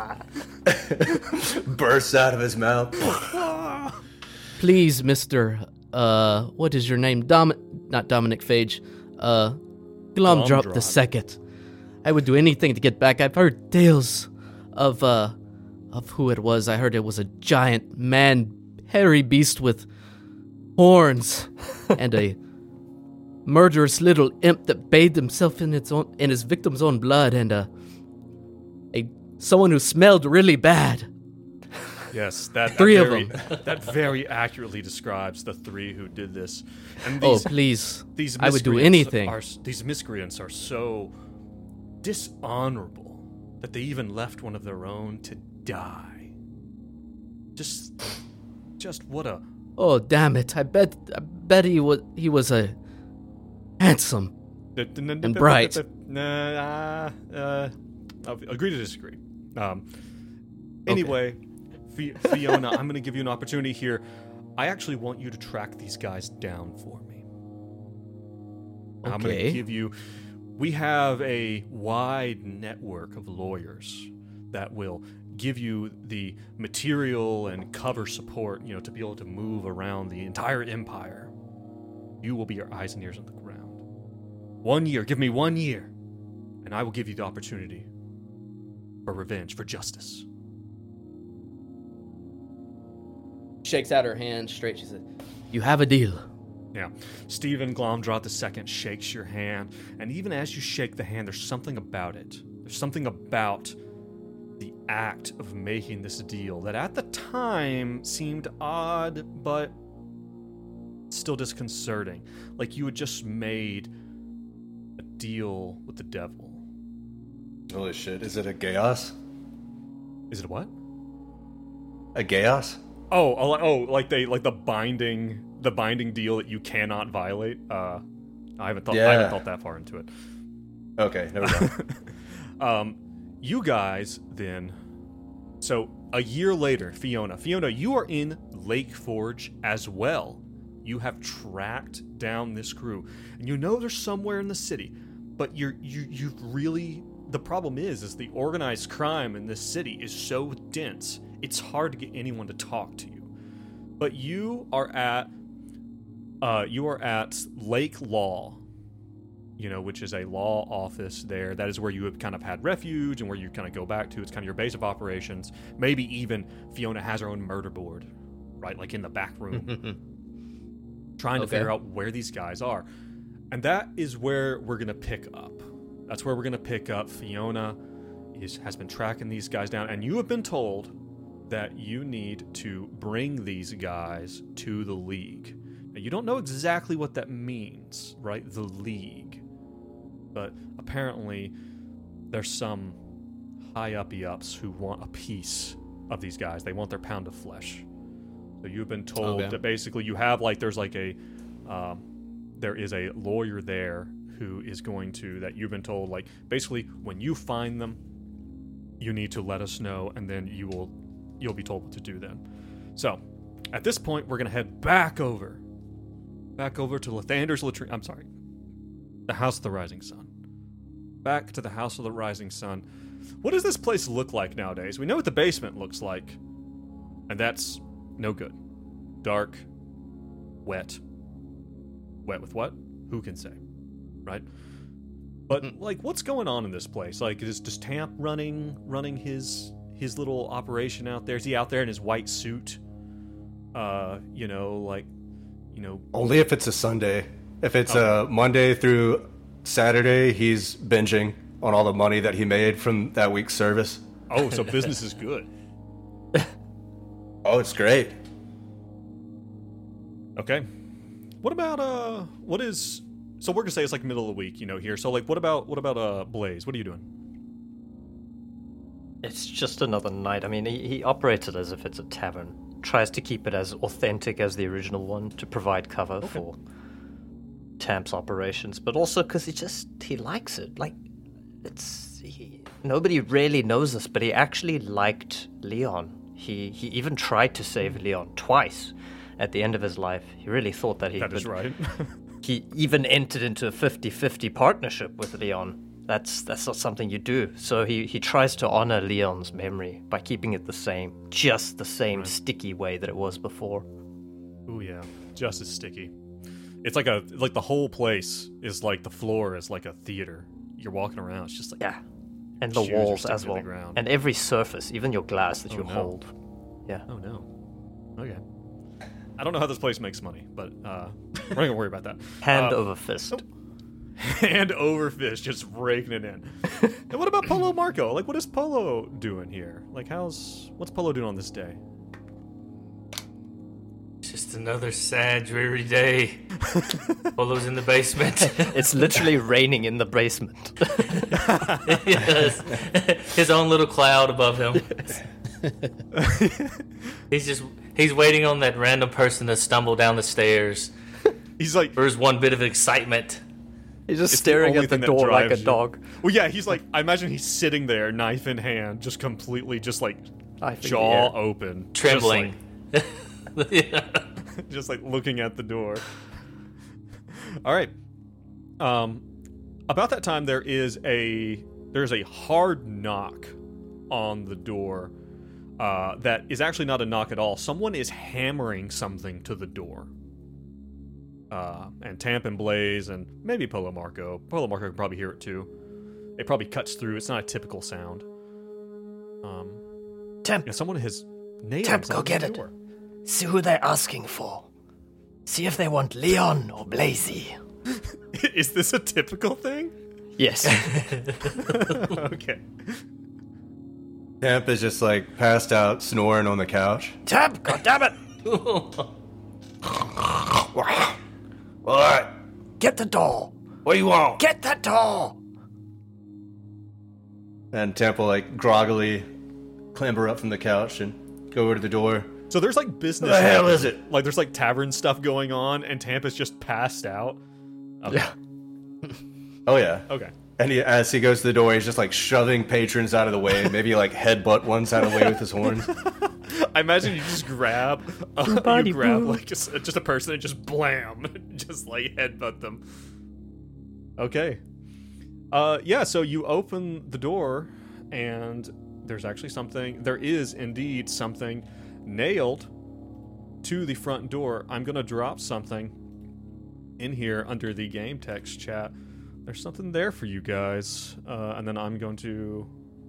E: Bursts out of his mouth.
B: Please, Mister Uh, what is your name? Dom, not Dominic Phage. Uh, Glomdrop the
A: Glomdrop.
B: Second. I would do anything to get back. I've heard tales of uh, of who it was. I heard it was a giant man, hairy beast with horns, and a murderous little imp that bathed himself in its own in his victim's own blood, and uh, a someone who smelled really bad.
A: Yes, that, that
B: Three of
A: very,
B: them.
A: that very accurately describes the three who did this. And
B: Oh,
A: these,
B: please!
A: these
B: I would do
A: miscreants
B: anything.
A: Are, these miscreants are so dishonorable that they even left one of their own to die. Just, just what a
B: Oh, damn it! I bet, I bet he was he was a handsome.
A: and
B: bright.
A: Nah, uh, uh, I'll agree to disagree. Um, anyway, Fi- Fiona, I'm going to give you an opportunity here. I actually want you to track these guys down for me. I'm going to
B: Okay.
A: give you. We have a wide network of lawyers that will give you the material and cover support, you know, to be able to move around the entire empire. You will be your eyes and ears on the ground. One year, give me one year, and I will give you the opportunity for revenge, for justice.
B: Shakes out her hand straight. She said, "You have a deal."
A: Yeah. Stephen Glomdrop the Second shakes your hand, and even as you shake the hand, there's something about it. There's something about the act of making this deal that at the time seemed odd, but still disconcerting. Like you had just made a deal with the devil.
E: Holy shit, is it a chaos?
A: Is it a what?
E: A chaos?
A: Oh, oh, oh, like they like the binding the binding deal that you cannot violate. Uh I haven't thought I
E: Yeah.
A: haven't thought that far into it.
E: Okay, never mind.
A: Um, you guys then. So a year later, Fiona, Fiona, you are in Lake Forge as well. You have tracked down this crew, and you know they're somewhere in the city. But you're you you really the problem is is the organized crime in this city is so dense. It's hard to get anyone to talk to you. But you are at uh, you are at Lake Law. You know, which is a law office there. That is where you have kind of had refuge and where you kind of go back to. It's kind of your base of operations. Maybe even Fiona has her own murder board, right? Like in the back room. Trying to
B: Okay.
A: figure out where these guys are. And that is where we're going to pick up. That's where we're going to pick up. Fiona is has been tracking these guys down. And you have been told that you need to bring these guys to the League. Now, you don't know exactly what that means, right? The League. But apparently, there's some high-uppy-ups who want a piece of these guys. They want their pound of flesh. So you've been told
B: Okay.
A: that basically you have, like, there's like a, um, there is a lawyer there who is going to, that you've been told, like, basically, when you find them, you need to let us know, and then you will, you'll be told what to do then. So, at this point, we're going to head back over, back over to Lathander's latrine, I'm sorry, the House of the Rising Sun. Back to the House of the Rising Sun. What does this place look like nowadays? We know what the basement looks like, and that's no good. Dark, wet. Wet with what? Who can say? Right? But like, what's going on in this place? Like, is just Tamp running, running his his little operation out there? Is he out there in his white suit? Uh, you know, like, you know,
E: Only if it's a Sunday. If it's a Monday through Saturday, he's binging on all the money that he made from that week's service.
A: Oh, so business is good.
E: Oh, it's great.
A: Okay. What about uh? What is? So we're gonna say it's like middle of the week, you know, here. So like, what about what about uh Blaze? What are you doing?
C: It's just another night. I mean, he, he operates it as if it's a tavern. Tries to keep it as authentic as the original one to provide cover okay. for Tamp's operations, but also because he just he likes it. Like, it's he, nobody really knows this, but he actually liked Leon. He he even tried to save Leon twice at the end of his life. He really thought that he
A: That
C: could.
A: is right.
C: He even entered into a fifty-fifty partnership with Leon. That's that's not something you do. So he, he tries to honor Leon's memory by keeping it the same, just the same right. sticky way that it was before.
A: Oh yeah, just as sticky. It's like a like the whole place is like the floor is like a theater. You're walking around, it's just like
C: yeah, and the walls as well, and every surface, even your glass that
A: oh,
C: you
A: no.
C: hold. Yeah.
A: Oh no. Okay. I don't know how this place makes money, but uh, we're not gonna worry about that.
C: Hand
A: uh,
C: over fist.
A: Oh. Hand over fist, just raking it in. And what about Polo Marco? Like, what is Polo doing here? Like, how's what's Polo doing on this day?
D: Just another sad, dreary day. Polo's in the basement.
C: It's literally raining in the basement.
D: Yes. His own little cloud above him. He's just he's waiting on that random person to stumble down the stairs.
A: He's like,
D: for his one bit of excitement.
C: He's just
A: it's
C: staring
A: the
C: at the door like a
A: you.
C: dog.
A: Well, yeah, he's like, I imagine he's sitting there, knife in hand, just completely, just like
C: knife
A: jaw open,
D: trembling,
A: just like, yeah. just like looking at the door. All right. Um, about that time, there is a there's a hard knock on the door. Uh, that is actually not a knock at all. Someone is hammering something to the door. Uh, and Tamp and Blaze and maybe Polo Marco. Polo Marco can probably hear it too. It probably cuts through. It's not a typical sound. Um,
C: Tamp.
A: Yeah, someone has nailed
C: Tamp, go get it. Door. See who they're asking for. See if they want Leon or Blazy.
A: Is this a typical thing?
C: Yes.
A: Okay.
E: Tamp is just like passed out, snoring on the couch.
C: Tamp, goddammit!
E: All right.
C: Get the door.
E: What do you want?
C: Get that door.
E: And Tamp will like groggily clamber up from the couch and go over to the door.
A: So there's like business.
E: What the hell
A: like,
E: is it?
A: Like there's like tavern stuff going on, and Tamp is just passed out. Okay.
C: Yeah.
E: Oh yeah.
A: Okay.
E: And he, as he goes to the door, he's just like shoving patrons out of the way. Maybe like headbutt ones out of the way with his horns.
A: I imagine you just grab, uh, you grab like just, just a person and just blam, just like headbutt them. Okay. Uh, yeah. So you open the door, and there's actually something. There is indeed something nailed to the front door. I'm gonna drop something in here under the game text chat. There's something there for you guys, uh, and then I'm going to.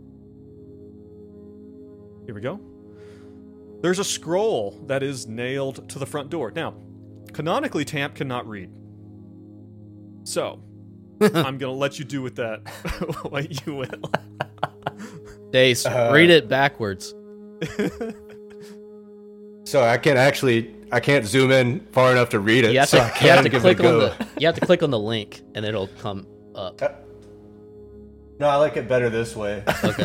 A: Here we go. There's a scroll that is nailed to the front door. Now, canonically, Tamp cannot read. So, I'm going to let you do with that what you will.
B: Dace, uh, read it backwards.
E: So I can't actually, I can't zoom in far enough to read it.
B: You have
E: so
B: to,
E: I
B: you
E: can't
B: have to
E: give
B: click
E: it a
B: on
E: go.
B: the. You have to click on the link, and then it'll come up.
E: Uh, no, I like it better this way.
B: Okay.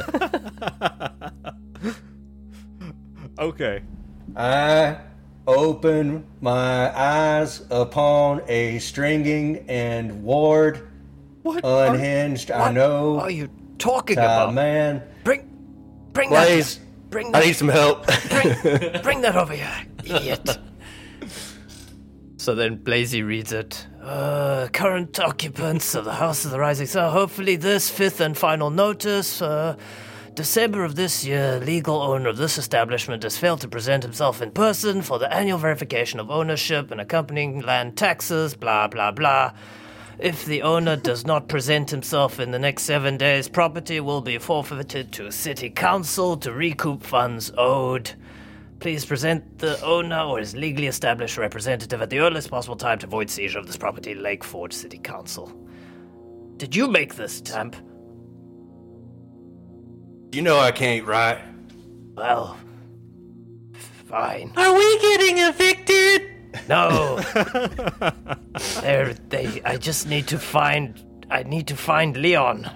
A: Okay.
E: I open my eyes upon a stringing and ward
A: What?
E: unhinged.
C: What
E: I know.
C: are you talking
E: Uh,
C: about?
E: man.
C: Bring, bring
E: Blaze,
C: that. Bring
E: I
C: that.
E: need some help.
C: Bring, bring that over here, idiot. So then Blazy reads it. Uh, current occupants of the House of the Rising Sun. Hopefully this fifth and final notice. Uh, December of this year, legal owner of this establishment has failed to present himself in person for the annual verification of ownership and accompanying land taxes, blah, blah, blah. If the owner does not present himself in the next seven days, property will be forfeited to City Council to recoup funds owed. Please present the owner or his legally established representative at the earliest possible time to avoid seizure of this property, Lake Forge City Council. Did you make this, Tamp?
E: You know I can't, right?
C: Well, fine.
D: Are we getting evicted?
C: No. There, they. I just need to find. I need to find Leon.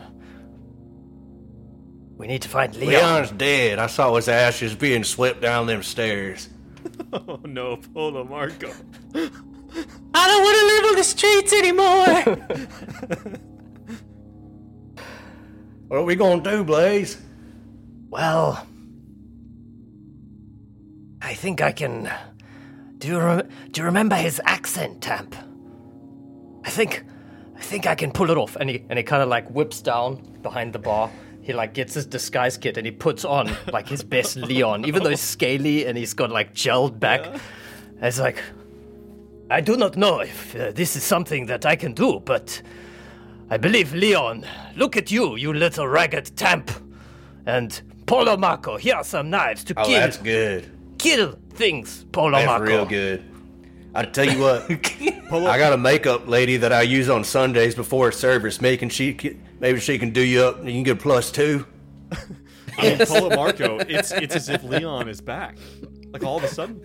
C: We need to find Leon.
E: Leon's dead. I saw his ashes being swept down them stairs.
A: Oh no, Polo Marco.
D: I don't want to live on the streets anymore.
E: What are we gonna do, Blaze?
C: Well, I think I can. Do you re- do you remember his accent, Tamp? I think, I think I can pull it off. And he and he kind of like whips down behind the bar. He like gets his disguise kit and he puts on like his best Leon, even though he's scaly and he's got like gelled back. Yeah. And it's like, I do not know if uh, this is something that I can do, but I believe Leon. Look at you, you little ragged Tamp, and Polo Marco. Here are some knives to
E: oh,
C: kill.
E: That's good.
C: Kill things, Polo
E: That's
C: Marco.
E: real good. I tell you what, I got a makeup lady that I use on Sundays before service. Making she maybe she can do you up, and you can get a plus two.
A: I mean, Polo Marco, it's it's as if Leon is back, like all of a sudden.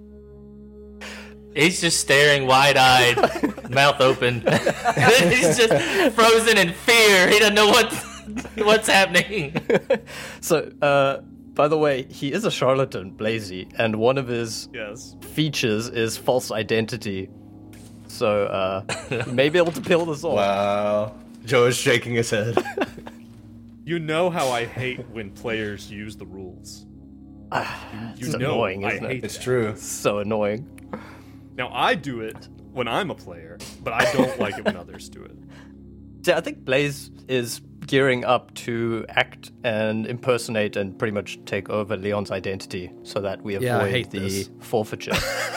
D: He's just staring wide-eyed, mouth open. He's just frozen in fear. He doesn't know what what's happening.
C: So, uh, by the way, he is a charlatan, Blazy, and one of his
A: yes.
C: features is false identity. So, uh, you may be able to peel this off.
E: Wow. Joe is shaking his head.
A: You know how I hate when players use the rules. You, you
C: It's
A: know
C: annoying,
A: I
C: isn't it?
A: hate
E: It's
A: that.
E: true.
C: So annoying.
A: Now, I do it when I'm a player, but I don't like it when others do it.
C: See, I think Blaze is gearing up to act and impersonate and pretty much take over Leon's identity so that we avoid
B: Yeah, I hate
C: the
B: this.
C: forfeiture.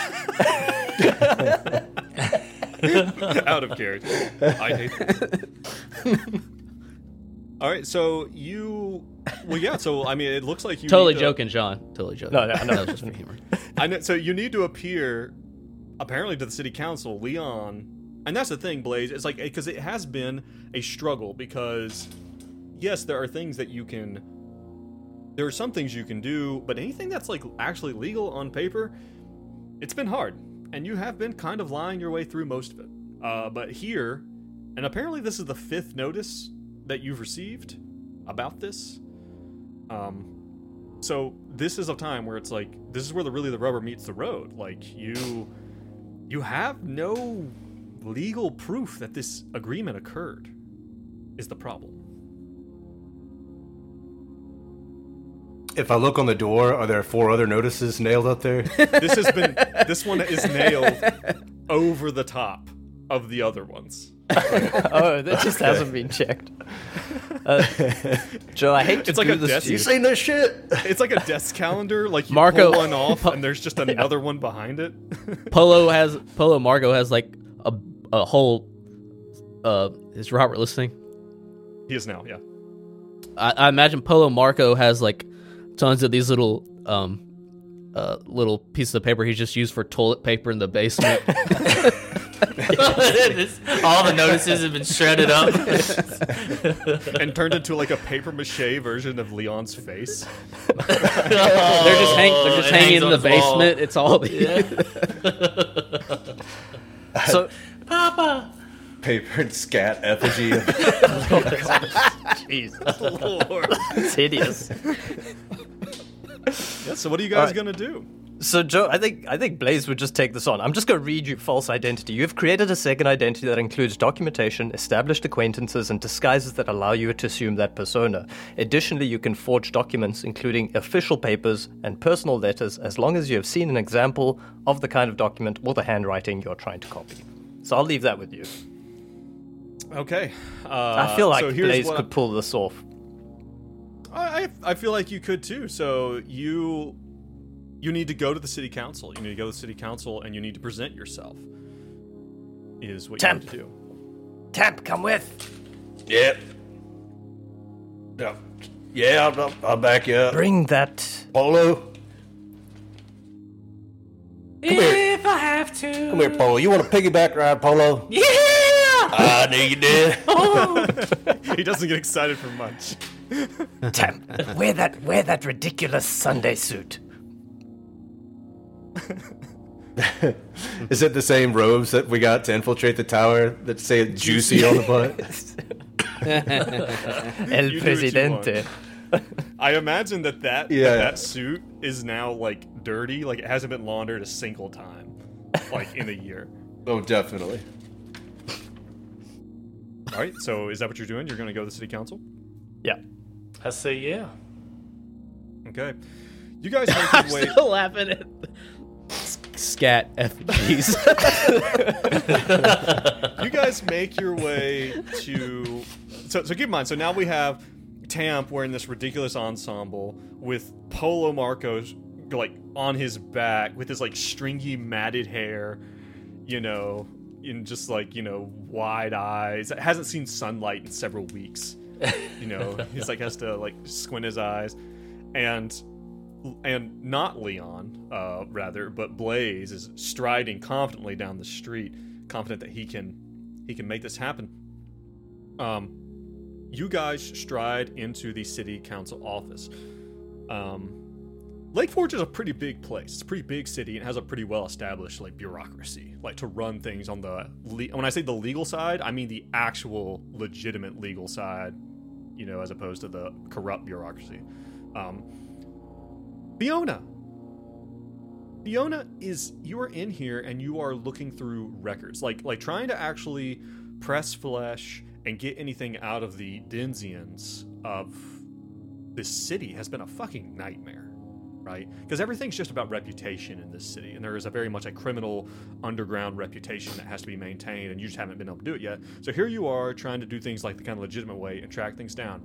A: Out of character. I hate this. All right, so you... Well, yeah, so, I mean, it looks like you
B: Totally
A: need to-
B: joking, John. Totally joking.
C: No, no, no.
B: That was just for humor.
A: I know, so you need to appear, apparently, to the city council, Leon, and that's the thing, Blaze. It's like because it has been a struggle. Because yes, there are things that you can, there are some things you can do, but anything that's like actually legal on paper, it's been hard, and you have been kind of lying your way through most of it. Uh, but here, and apparently this is the fifth notice that you've received about this. Um. So this is a time where it's like this is where the really the rubber meets the road. Like you, you have no legal proof that this agreement occurred. Is the problem?
E: If I look on the door, are there four other notices nailed up there?
A: This has been this one is nailed over the top of the other ones.
C: Oh, that just hasn't been checked. Uh, Joe, I hate to
A: It's like
C: do
A: a
C: this
A: desk-
C: to you.
E: You seen this shit?
A: It's like a desk calendar. Like you
B: Marco-
A: pull one off, and there's just another one behind it.
B: Polo has Polo Margo has like a a whole. Uh, is Robert listening?
A: He is now, yeah.
B: I, I imagine Polo Marco has like tons of these little um uh little pieces of paper he just used for toilet paper in the basement.
D: This- all the notices have been shredded up.
A: And turned into like a paper mache version of Leon's face.
B: they're just hang, they're just
D: it
B: hanging
D: hangs
B: in
D: on
B: the
D: his wall.
B: basement. It's all the
C: So,
D: Papa.
E: Paper and scat effigy. Of-
C: Jesus,
A: Lord.
C: it's hideous.
A: Yeah, so what are you guys
C: right.
A: gonna do?
C: So, Joe, I think I think Blaze would just take this on. I'm just going to read you false identity. You have created a second identity that includes documentation, established acquaintances, and disguises that allow you to assume that persona. Additionally, you can forge documents, including official papers and personal letters, as long as you have seen an example of the kind of document or the handwriting you're trying to copy. So I'll leave that with you.
A: Okay. Uh,
C: I feel like
A: so here's
C: Blaze
A: what
C: could pull this off.
A: I, I I feel like you could too. So you you need to go to the city council. You need to go to the city council and you need to present yourself. Is what
C: Temp.
A: you need to do.
C: Tamp, come with.
E: yep. Yeah, yeah I'll, I'll back you up.
C: Bring that.
E: Polo,
D: If I have to.
E: come here, Polo. You want a piggyback ride, Polo?
D: Yeah.
E: All I knew you did.
A: He doesn't get excited for much.
C: Tam, wear that wear that ridiculous Sunday suit.
E: Is it the same robes that we got to infiltrate the tower that say juicy on the butt?
C: El
A: You do what you
C: Presidente.
A: I imagine that that,
E: Yeah.
A: that that suit is now like dirty, like it hasn't been laundered a single time, like in a year.
E: Oh, definitely.
A: All right, so is that what you're doing? You're going to go to the city council?
C: Yeah.
D: I say yeah.
A: Okay. You guys make
B: I'm
A: your way.
B: still laughing at scat effigies.
A: You guys make your way to. So, so keep in mind. So now we have Tamp wearing this ridiculous ensemble with Polo Marcos like on his back with his like stringy matted hair, you know, in just like you know wide eyes. Hasn't seen sunlight in several weeks. You know, he's like has to like squint his eyes, and and not Leon, uh, rather, but Blaze is striding confidently down the street, confident that he can he can make this happen. Um, you guys stride into the city council office. Um, Lake Forge is a pretty big place. It's a pretty big city and has a pretty well established like bureaucracy, like to run things on the le- when I say the legal side, I mean the actual legitimate legal side, you know, as opposed to the corrupt bureaucracy. Um, Fiona. Fiona is you are in here and you are looking through records, like like trying to actually press flesh and get anything out of the Denzians of this city has been a fucking nightmare, right? Because everything's just about reputation in this city, and there is a very much a criminal underground reputation that has to be maintained, and you just haven't been able to do it yet. So here you are trying to do things like the kind of legitimate way and track things down.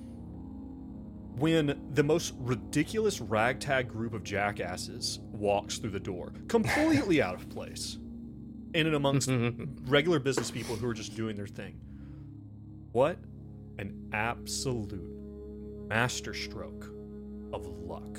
A: When the most ridiculous ragtag group of jackasses walks through the door, completely out of place, in and amongst regular business people who are just doing their thing. What an absolute masterstroke of luck.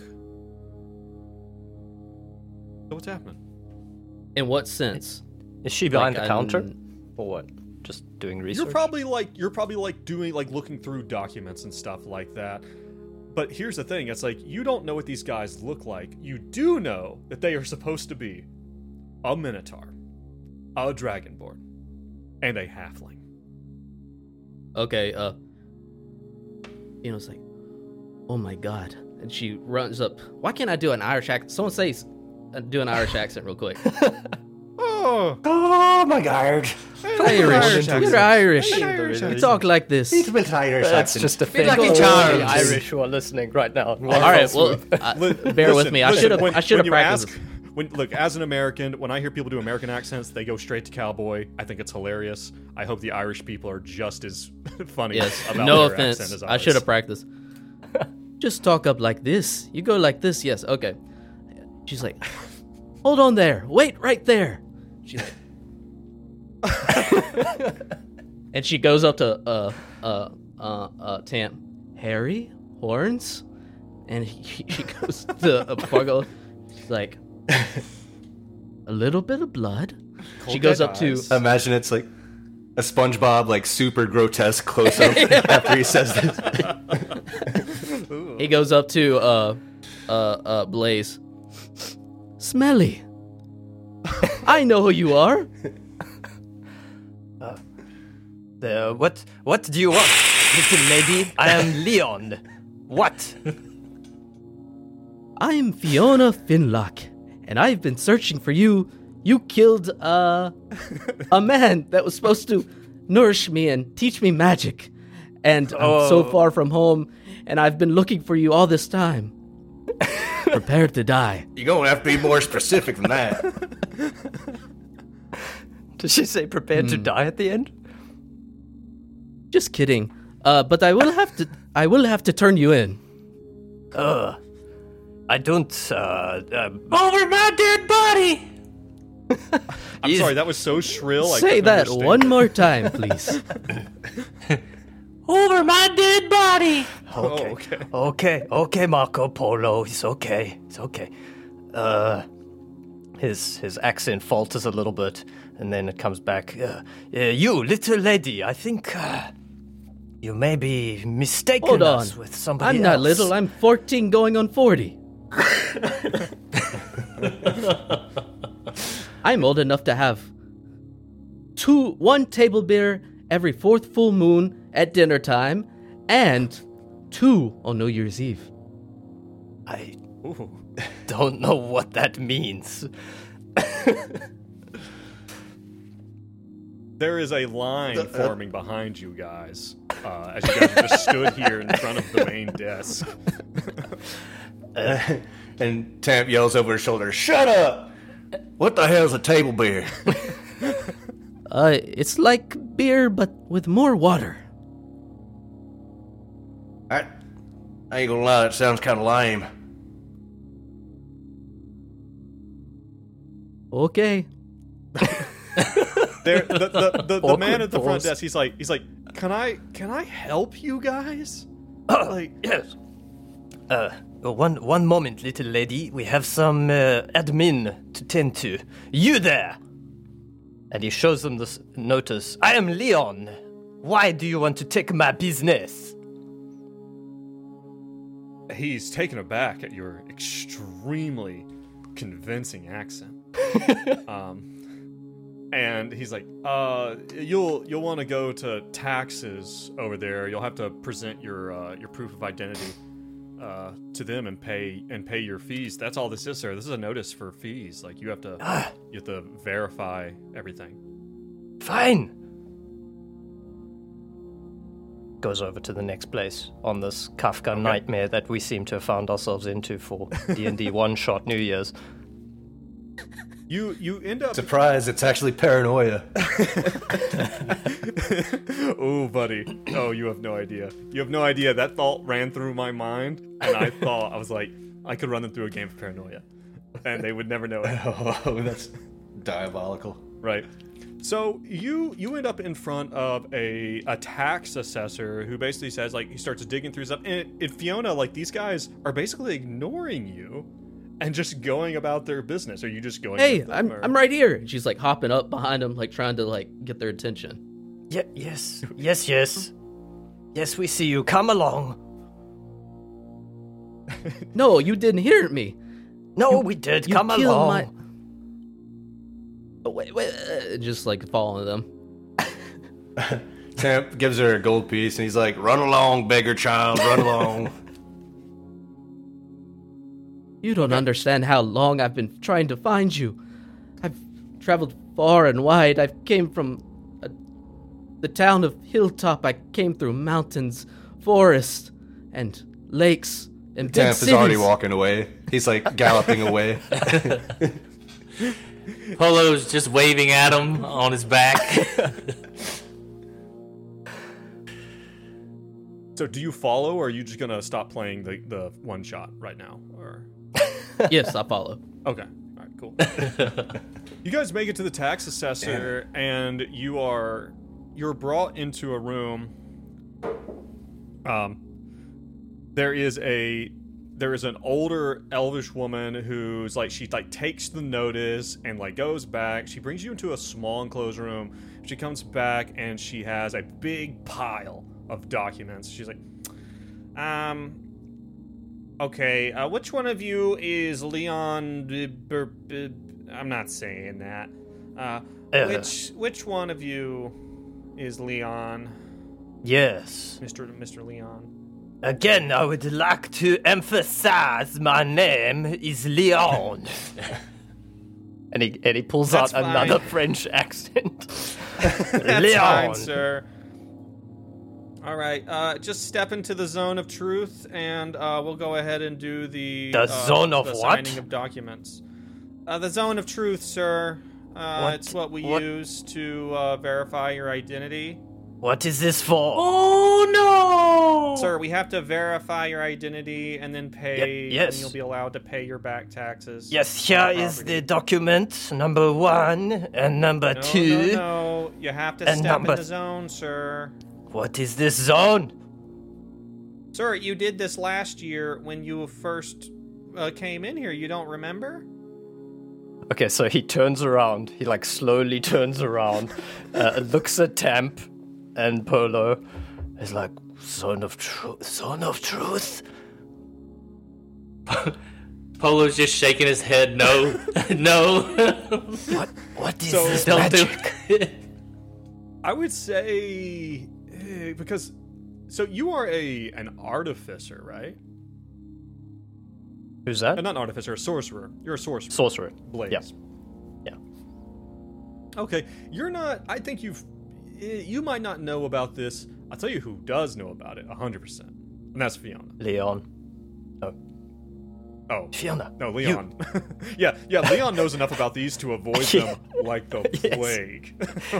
A: So what's happening?
B: In what sense?
C: Is she behind
B: Like,
C: the counter?
B: I'm-
C: Or what? Just doing research?
A: You're probably like you're probably like doing like looking through documents and stuff like that. But here's the thing, it's like you don't know what these guys look like. You do know that they are supposed to be a Minotaur, a Dragonborn, and a Halfling.
B: Okay, uh, you know, it's like, oh my god. And she runs up. Why can't I do an Irish accent? Someone say, uh, do an Irish accent real quick.
A: Oh,
E: Oh my god.
B: Irish. You're Irish.
A: Irish
B: You talk like this.
E: With Irish
C: That's
E: accent.
C: just a
B: Be
C: thing.
B: like
C: for
B: a
C: all
B: charm.
C: the Irish who are listening right now.
B: All right, well, uh,
A: Li-
B: bear with
A: listen,
B: me. I
A: listen,
B: should have.
A: when-
B: I should
A: when
B: have
A: you
B: practiced.
A: ask- When, look, as an American, when I hear people do American accents, they go straight to cowboy. I think it's hilarious. I hope the Irish people are just as funny
B: Yes.
A: about
B: No
A: their
B: offense.
A: accent as
B: I
A: ours.
B: should have practiced. Just talk up like this. You go like this. Yes. Okay. She's like, hold on there. Wait right there. She's like, and she goes up to uh uh uh uh Tamp. Harry horns, and he, she goes to uh, Fargo. She's like, a little bit of blood. She
A: Cold
B: goes
A: dead
B: up to.
A: eyes.
E: Imagine it's like a SpongeBob, like super grotesque close up after he says this.
B: He goes up to uh uh uh Blaze. Smelly. I know who you are.
C: The, what What do you want, little lady? I am Leon. What?
B: I'm Fiona Finlock, and I've been searching for you. You killed uh a man that was supposed to nourish me and teach me magic. And I'm so
C: Oh.
B: far from home, and I've been looking for you all this time. Prepare to die.
E: You're gonna have to be more specific than that.
C: Did she say prepared to die at the end?
B: Just kidding. Uh, but I will have to. I will have to turn you in.
C: Ugh. I don't, uh, um,
D: Over my dead body!
A: I'm
C: Is-
A: sorry, that was so shrill. I
B: Say
A: couldn't
B: that
A: understand
B: one
A: it.
B: more time, please.
D: Over my dead body!
A: Oh,
C: okay.
A: okay.
C: Okay, okay, Marco Polo. It's okay. It's okay. Uh, His his accent falters a little bit, and then it comes back. Uh, uh, you, little lady, I think uh, you may be mistaken
B: Hold on.
C: us with somebody
B: I'm
C: else.
B: not little. I'm fourteen going on forty. I'm old enough to have two, one table beer every fourth full moon at dinner time, and two on New Year's Eve.
C: I
A: Ooh.
C: don't know what that means.
A: There is a line forming behind you guys uh, as you guys just stood here in front of the main desk.
E: Uh, and Tamp yells over his shoulder, "Shut up! What the hell's a table beer?"
B: Uh, it's like beer, but with more water.
E: I, I ain't gonna lie, that sounds kind of lame.
B: Okay.
A: There, the the, the, the man
C: Awkward
A: at the front
C: pause.
A: desk, he's like, he's like, can I can I help you guys?
C: Uh,
A: Like,
C: yes. Uh, one one moment, little lady. We have some uh, admin to tend to. You there? And he shows them this notice. I am Leon. Why do you want to take my business?
A: he's taken aback at your extremely convincing accent. um, and he's like, uh, "You'll you'll want to go to taxes over there. You'll have to present your uh, your proof of identity uh, to them and pay and pay your fees. That's all this is, sir. This is a notice for fees. Like you have to
C: Ah,
A: you have to verify everything."
C: fine. Goes over to the next place on this Kafka nightmare that we seem to have found ourselves into for D and D one-shot New Year's.
A: You you end up.
E: Surprise, it's actually paranoia.
A: Oh, buddy. Oh, you have no idea. You have no idea. That thought ran through my mind, and I thought, I was like, I could run them through a game of paranoia, and they would never know it.
E: Oh, that's diabolical.
A: Right. So you you end up in front of a, a tax assessor who basically says, like, he starts digging through stuff. And, and Fiona, like, these guys are basically ignoring you and just going about their business. Are you just going
B: Hey,
A: with them,
B: I'm
A: or-
B: I'm right here. And she's like hopping up behind him, like trying to like get their attention.
C: Yeah, yes, yes, yes. Yes, we see you. Come along.
B: No, you didn't hear me.
C: No, we did.
B: You
C: Come
B: killed
C: along.
B: my. Oh, wait, wait, uh, just like following them.
E: Tamp gives her a gold piece, and he's like, "Run along, beggar child, run along."
B: You don't understand how long I've been trying to find you. I've traveled far and wide. I came from uh, the town of Hilltop. I came through mountains, forests, and lakes, and big
E: Tamp is already
B: cities.
E: walking away. He's like galloping away.
D: Polo's just waving at him on his back.
A: So do you follow, or are you just going to stop playing the, the one shot right now? Or
B: Yes, I follow.
A: Okay. All right, cool. You guys make it to the tax assessor, and you are you're brought into a room. Um, there is a there is an older elvish woman who's like she like takes the notice and like goes back. She brings you into a small enclosed room. She comes back and she has a big pile of documents. She's like, um. Okay, uh, which one of you is Leon? B- b- b- I'm not saying that. Uh,
C: Uh.
A: which which one of you is Leon,
C: Yes.
A: Mister Mister Leon?
C: Again, I would like to emphasize my name is Leon. and he and he pulls
A: That's
C: out
A: fine.
C: another French accent.
A: That's
C: Leon.
A: fine, sir. All right, uh, just step into the zone of truth, and uh, we'll go ahead and do the
C: The
A: uh,
C: zone of
A: the
C: what?
A: signing of documents. Uh, the zone of truth, sir. Uh,
C: What-
A: It's what we
C: what-
A: use to uh, verify your identity.
C: What is this for?
D: Oh no!
A: Sir, we have to verify your identity and then pay.
C: Ye- yes.
A: And you'll be allowed to pay your back taxes.
C: Yes, here is the document number one and number
A: No,
C: two.
A: no, no. You have to
C: And
A: step
C: number
A: in the
C: th-
A: zone, sir.
C: What is this zone?
A: Sir, you did this last year when you first uh, came in here. You don't remember?
C: Okay, so he turns around. He like slowly turns around, uh, looks at Tamp and Polo. He's like, "Son of truth, son of truth."
D: Polo's just shaking his head. No, no.
C: What? What is
A: So-
C: this
D: Don't do
C: magic?
D: it.
A: I would say eh, because so you are a an artificer, right?
C: Who's
A: Uh,
C: that?
A: not an artificer, a sorcerer. You're a sorcerer.
C: Sorcerer.
A: Blaze.
C: Yeah. Yeah.
A: Okay, you're not. I think you've. eh, You might not know about this. I'll tell you who does know about it, one hundred percent. And that's Fiona.
C: Leon.
A: Oh.
C: Fiona.
A: No, Leon. yeah, yeah, Leon knows enough about these to avoid them like the
C: Yes.
A: plague.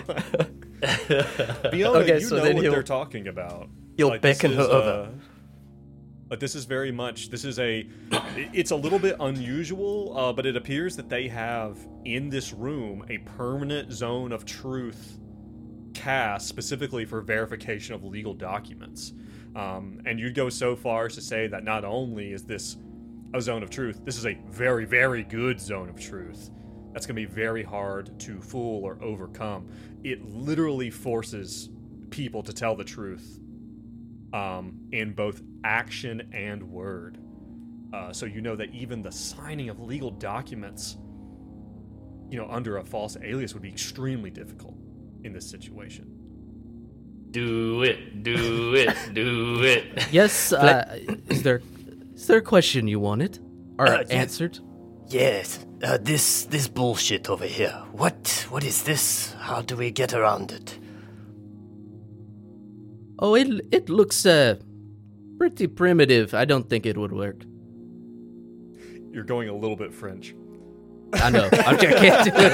A: Fiona,
C: Okay,
A: you
C: so
A: know
C: then
A: what
C: he'll-
A: they're talking about.
C: You'll
A: Like, this
C: beckon her
A: is,
C: over.
A: uh, But this is very much. This is a. It's a little bit unusual, uh, but it appears that they have in this room a permanent zone of truth cast specifically for verification of legal documents. Um, and you'd go so far as to say that not only is this a zone of truth, this is a very, very good zone of truth. That's going to be very hard to fool or overcome. It literally forces people to tell the truth um, in both action and word. Uh, so you know that even the signing of legal documents, you know, under a false alias would be extremely difficult in this situation.
D: Do it, do it, do it.
B: Yes, uh, is there is there a question you wanted? Or
C: Uh, yes.
B: answered?
C: Yes, uh, this this bullshit over here. What what is this? How do we get around it?
B: Oh, it it looks uh pretty primitive. I don't think it would work.
A: You're going a little bit French.
B: I know. I'm, I can't do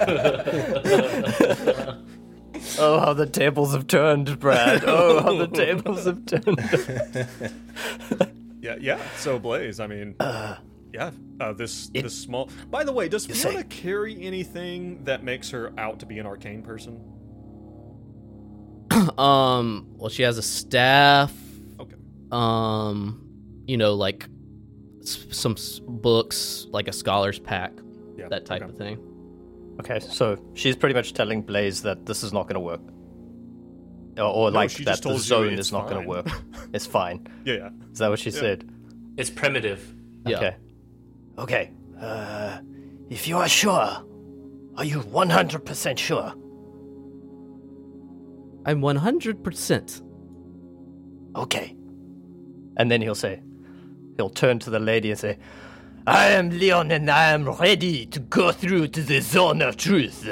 B: it.
C: Oh, how the tables have turned, Brad. Oh, how the tables have turned.
A: Yeah, yeah. So Blaze, I mean, yeah. Uh, this
C: it-
A: this small. By the way, does
C: You
A: Fiona
C: say-
A: carry anything that makes her out to be an arcane person?
B: um, well, she has a staff.
A: Okay.
B: Um, you know, like s- some s- books, like a scholar's pack,
A: Yeah.
B: that type
A: okay.
B: of thing.
C: Okay, so she's pretty much telling Blaze that this is not going to work. Or, or
A: No,
C: like
A: she
C: that
A: just
C: the
A: told you
C: zone
A: it's
C: is not going
A: fine.
C: to work. It's fine.
A: Yeah, yeah.
C: Is that what she
A: Yeah.
C: said?
D: It's primitive.
B: Yeah.
C: Okay. Okay. Uh, if you are sure, are you one hundred percent sure?
B: I'm one hundred percent.
C: Okay. And then he'll say, he'll turn to the lady and say, I am Leon and I am ready to go through to the zone of truth.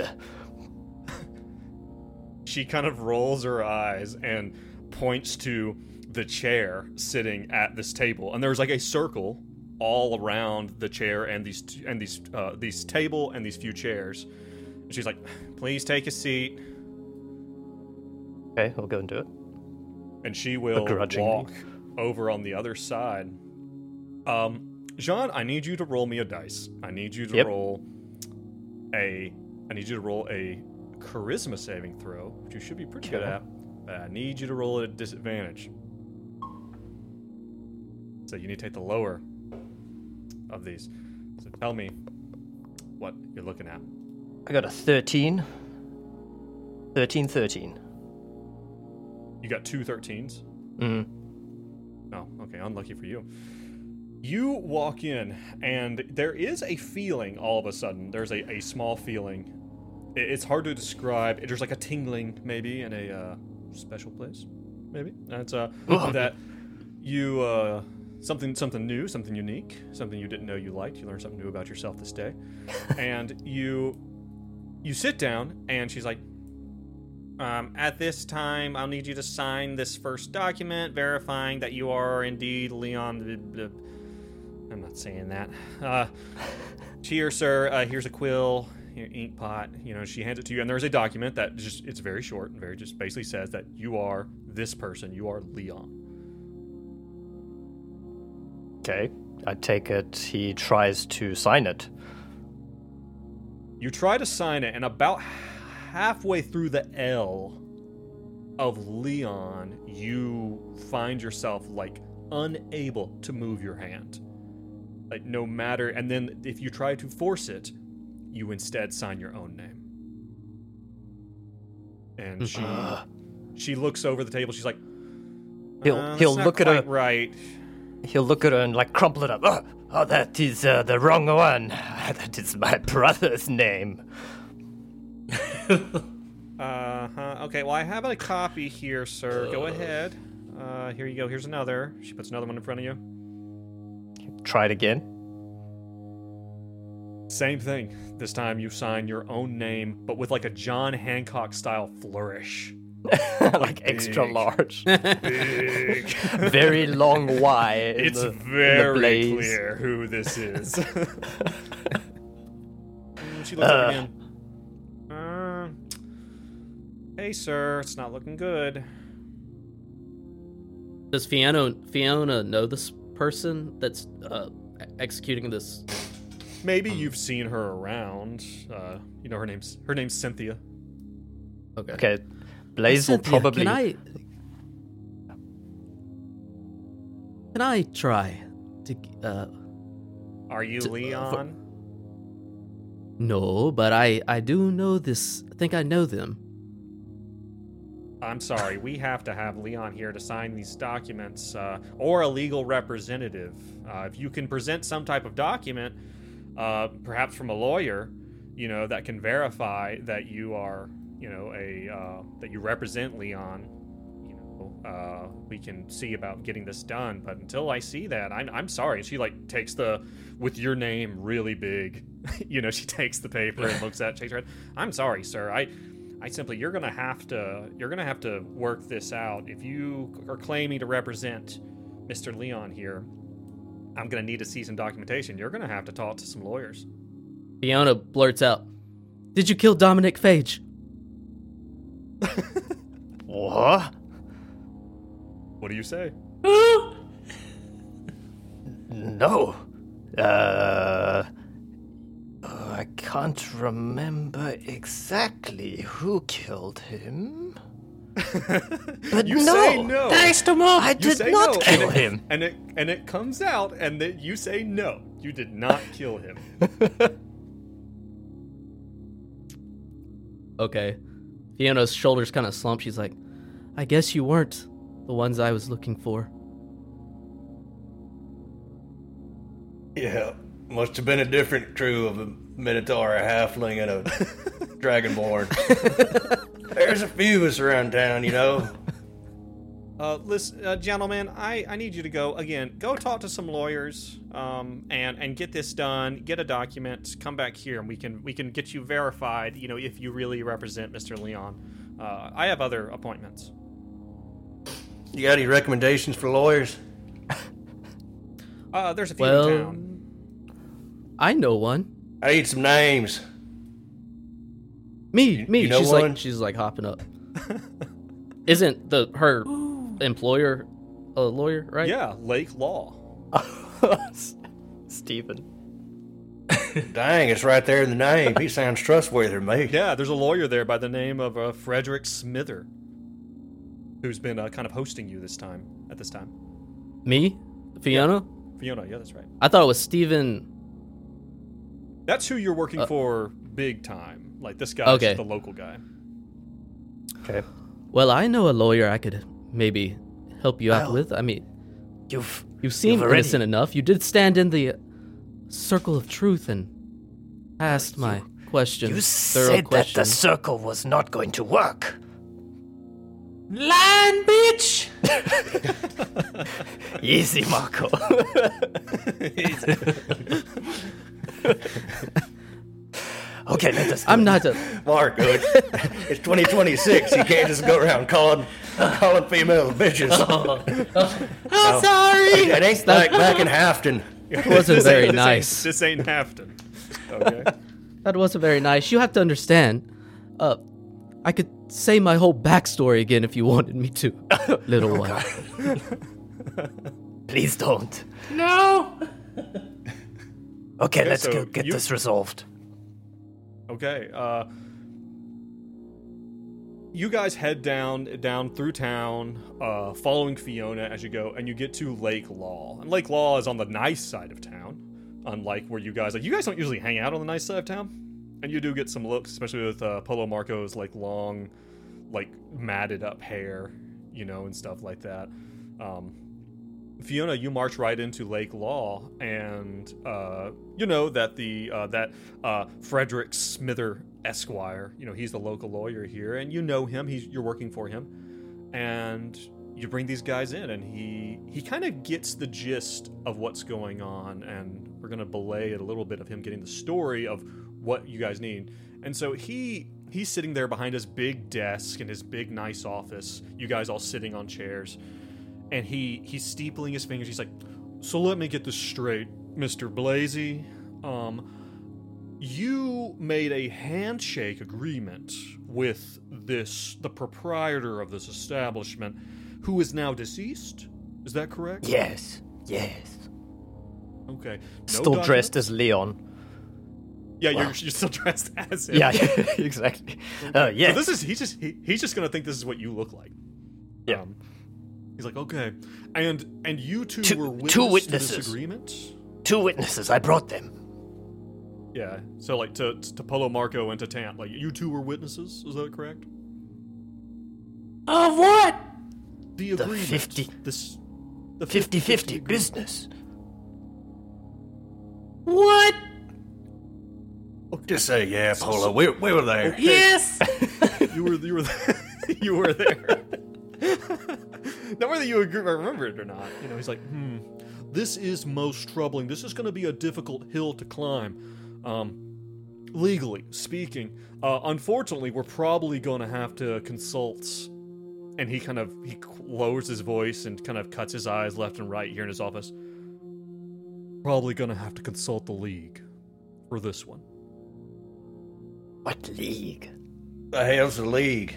A: She kind of rolls her eyes and points to the chair sitting at this table, and there's like a circle all around the chair and these t- and these uh, these table and these few chairs. And she's like, "Please take a seat,"
C: Okay, we'll go and do it.
A: and she will
C: Begrudgingly.
A: walk over on the other side. Um, Jean, I need you to roll me a dice. I need you to
C: Yep.
A: roll a. I need you to roll a charisma saving throw, which you should be pretty good
C: Okay.
A: at. But I need you to roll at a disadvantage. So you need to take the lower of these. So tell me what you're looking at.
C: I got a thirteen. thirteen, thirteen.
A: You got two thirteens.
C: Mm.
A: Oh, okay, unlucky for you. You walk in, and there is a feeling all of a sudden. There's a, a small feeling. I- It's hard to describe. There's like a tingling, maybe, in a uh, special place, maybe. That's uh, that you uh, something something new, something unique, something you didn't know you liked. You learned something new about yourself this day, and you you sit down, and she's like, Um, at this time, I'll need you to sign this first document verifying that you are indeed Leon. blah, blah. I'm not saying that. Uh, here, sir. Uh, here's a quill, your ink pot. You know, she hands it to you, and there's a document that just, it's very short and very just basically says that you are this person. You are Leon.
C: Okay, I take it he tries to sign it.
A: You try to sign it, and about halfway through the L of Leon, you find yourself like unable to move your hand. Like no matter, and then if you try to force it, you instead sign your own name. And she she looks over the table. She's like,
C: He'll
A: uh,
C: he'll
A: that's not
C: look at her.
A: quite right.
C: He'll look at her and like crumple it up. Oh, oh that is uh, the wrong one. That is my brother's name.
A: Uh huh. Okay. Well, I have a copy here, sir. Go ahead. Uh, here you go. Here's another. She puts another one in front of you.
C: Try it again.
A: Same thing. This time you sign your own name, but with like a John Hancock style flourish.
C: Like extra
A: Big.
C: large.
A: Big.
C: Very long Y. in
A: It's
C: the, in the
A: very
C: blaze.
A: clear who this is. She looks up again. Uh, hey, sir. It's not looking good.
B: Does Fiona Fiona know this person that's uh, executing this?
A: Maybe you've seen her around. Uh, you know her name's her name's Cynthia.
B: Okay.
C: Okay, Blaze will
B: Cynthia,
C: probably.
B: Can I? Can I try to? Uh,
A: Are you
B: D- uh,
A: Leon?
B: no, but I I do know this. I think I know them.
A: I'm sorry, we have to have Leon here to sign these documents, uh, or a legal representative. Uh, if you can present some type of document, uh, perhaps from a lawyer, you know, that can verify that you are, you know, a uh, that you represent Leon, you know, uh, we can see about getting this done. But until I see that, I'm I'm sorry. She like takes the with your name really big, you know, she takes the paper and looks at it, shakes her head. I'm sorry, sir. I. I simply, you're gonna have to, you're gonna have to work this out. If you are claiming to represent Mister Leon here, I'm gonna need to see some documentation. You're gonna have to talk to some lawyers.
B: Fiona blurts out, "Did you kill Dominic Phage?"
C: What?
A: What do you say?
C: No. Uh. I can't remember exactly who killed him. But
A: You
C: no,
A: say no.
C: I
A: You
C: did
A: say
C: not
A: no,
C: kill
A: and it,
C: him.
A: And it and it comes out, and that you say no, you did not kill him.
B: Okay. Fiona's shoulders kind of slump. She's like, "I guess you weren't the ones I was looking for."
E: Yeah, must have been a different crew of a Minotaur, a Halfling, and a Dragonborn. There's a few of us around town, you know.
A: Uh, listen, uh, gentlemen, I, I need you to go again. Go talk to some lawyers, um, and and get this done. Get a document. Come back here, and we can we can get you verified. You know, if you really represent Mister Leon. Uh, I have other appointments.
E: You got any recommendations for lawyers?
A: Uh, there's a few
B: Well,
A: in town.
B: I know one.
E: I need some names.
B: Me, me.
E: you know
B: she's
E: one?
B: like, she's like hopping up. Isn't the her employer a lawyer, right?
A: Yeah, Lake Law.
C: Stephen.
E: Dang, it's right there in the name. He sounds trustworthy to me.
A: Yeah, there's a lawyer there by the name of uh, Frederick Smither, who's been uh, kind of hosting you this time. At this time,
B: Me, Fiona.
A: Fiona. Yeah, that's right.
B: I thought it was Steven.
A: That's who you're working
B: Uh,
A: for, big time. Like this guy's
B: Okay.
A: just the local guy.
C: Okay.
B: Well, I know a lawyer I could maybe help you out
C: Well,
B: with. I mean,
C: You've
B: you seem
C: you've already-
B: innocent enough. You did stand in the circle of truth and asked my question.
C: You
B: thorough
C: said that
B: question.
C: the circle was not going to work.
D: Lying bitch!
C: Easy, Marco. Okay, let us.
B: I'm not a.
E: Mark, it's, it's twenty twenty-six. You can't just go around calling calling females bitches.
B: I'm sorry.
E: It ain't like back in Hafton.
B: That wasn't
A: This
B: very
A: ain't- this ain't-
B: nice.
A: This ain't Hafton. Okay.
B: That wasn't very nice. You have to understand. Uh, I could say my whole backstory again if you wanted me to, little one.
C: Please don't.
D: No!
C: Okay, let's
A: so
C: go get
A: you-
C: this resolved.
A: Okay. Uh, you guys head down down through town, uh, following Fiona as you go, and you get to Lake Law. And Lake Law is on the nice side of town, unlike where you guys like. You guys don't usually hang out on the nice side of town. and you do get some looks, especially with uh, Polo Marco's like long, like matted up hair, you know, and stuff like that. Um, Fiona, you march right into Lake Law, and uh, you know that the uh, that uh, Frederick Smither Esquire, you know, he's the local lawyer here, and you know him. He's you're working for him, and you bring these guys in, and he he kind of gets the gist of what's going on, and we're gonna belay it a little bit of him getting the story of what you guys need. And so he he's sitting there behind his big desk in his big nice office. You guys all sitting on chairs. And he, he's steepling his fingers. He's like, so let me get this straight, Mister Blasey. Um, you made a handshake agreement with this, the proprietor of this establishment, who is now deceased. Is that correct?
C: Yes, yes.
A: Okay. No
C: Still
A: documents?
C: dressed as Leon.
A: Yeah,
C: Wow.
A: you're, you're still dressed as him.
C: Yeah, exactly. Uh, yeah.
A: So this is, he just, he, he's just going to think this is what you look like.
C: Yeah.
A: Um, He's like, okay, and and you two,
C: Two-
A: were witness
C: two
A: to
C: witnesses.
A: this agreement.
C: Two witnesses. I brought them.
A: Yeah, so like to to Polo Marco and to Tamp, like you two were witnesses. Is that correct?
C: Of what?
A: The
C: The
A: agreement.
C: fifty
A: This. The
C: fifty-fifty
A: agreement.
C: business.
B: What?
E: Just say, yeah, Polo, we, we were there.
B: Yes.
A: You were you were you were there. Not whether you agree, remember it or not. You know, he's like, hmm, this is most troubling. This is going to be a difficult hill to climb. Um, legally speaking, uh, unfortunately, we're probably going to have to consult. And he kind of he lowers his voice and kind of cuts his eyes left and right here in his office. Probably going to have to consult the League for this one.
C: What league?
E: The hell's the League?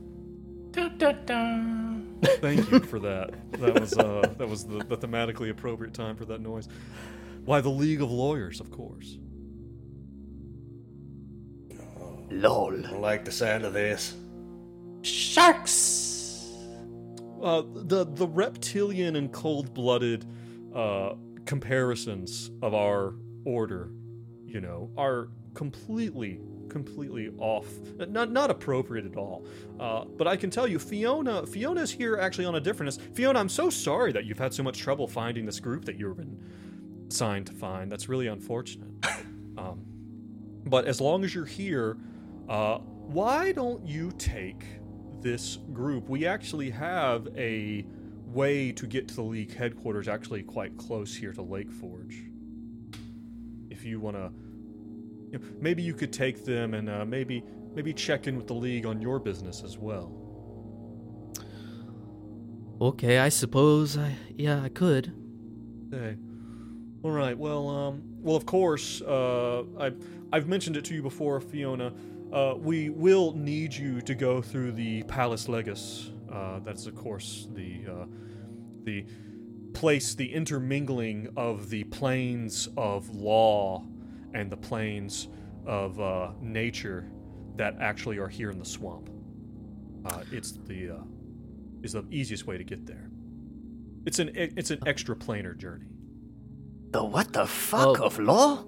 A: Thank you for that. That was uh, that was the, the thematically appropriate time for that noise. Why, the League of Lawyers, of course.
C: Lol.
E: I don't like the sound of this.
B: Sharks.
A: Uh, the the reptilian and cold-blooded uh, comparisons of our order, you know, are completely, completely off. Not not appropriate at all. Uh, but I can tell you, Fiona Fiona's here actually on a different. Fiona, I'm so sorry that you've had so much trouble finding this group that you've been signed to find. That's really unfortunate. um, but as long as you're here, uh, why don't you take this group? We actually have a way to get to the League headquarters actually quite close here to Lake Forge. If you want to, you know, maybe you could take them and uh, maybe maybe check in with the League on your business as well.
B: Okay, I suppose I yeah I could.
A: Okay. All right. Well, um, well, of course, uh, I've I've mentioned it to you before, Fiona. Uh, we will need you to go through the Palace Legis. Uh, that's, of course, the uh, the place, the intermingling of the planes of law and the planes of uh, nature that actually are here in the swamp. Uh, it's the uh, is the easiest way to get there. It's an it's an extra planar journey.
C: The what the fuck
B: Oh.
C: of law?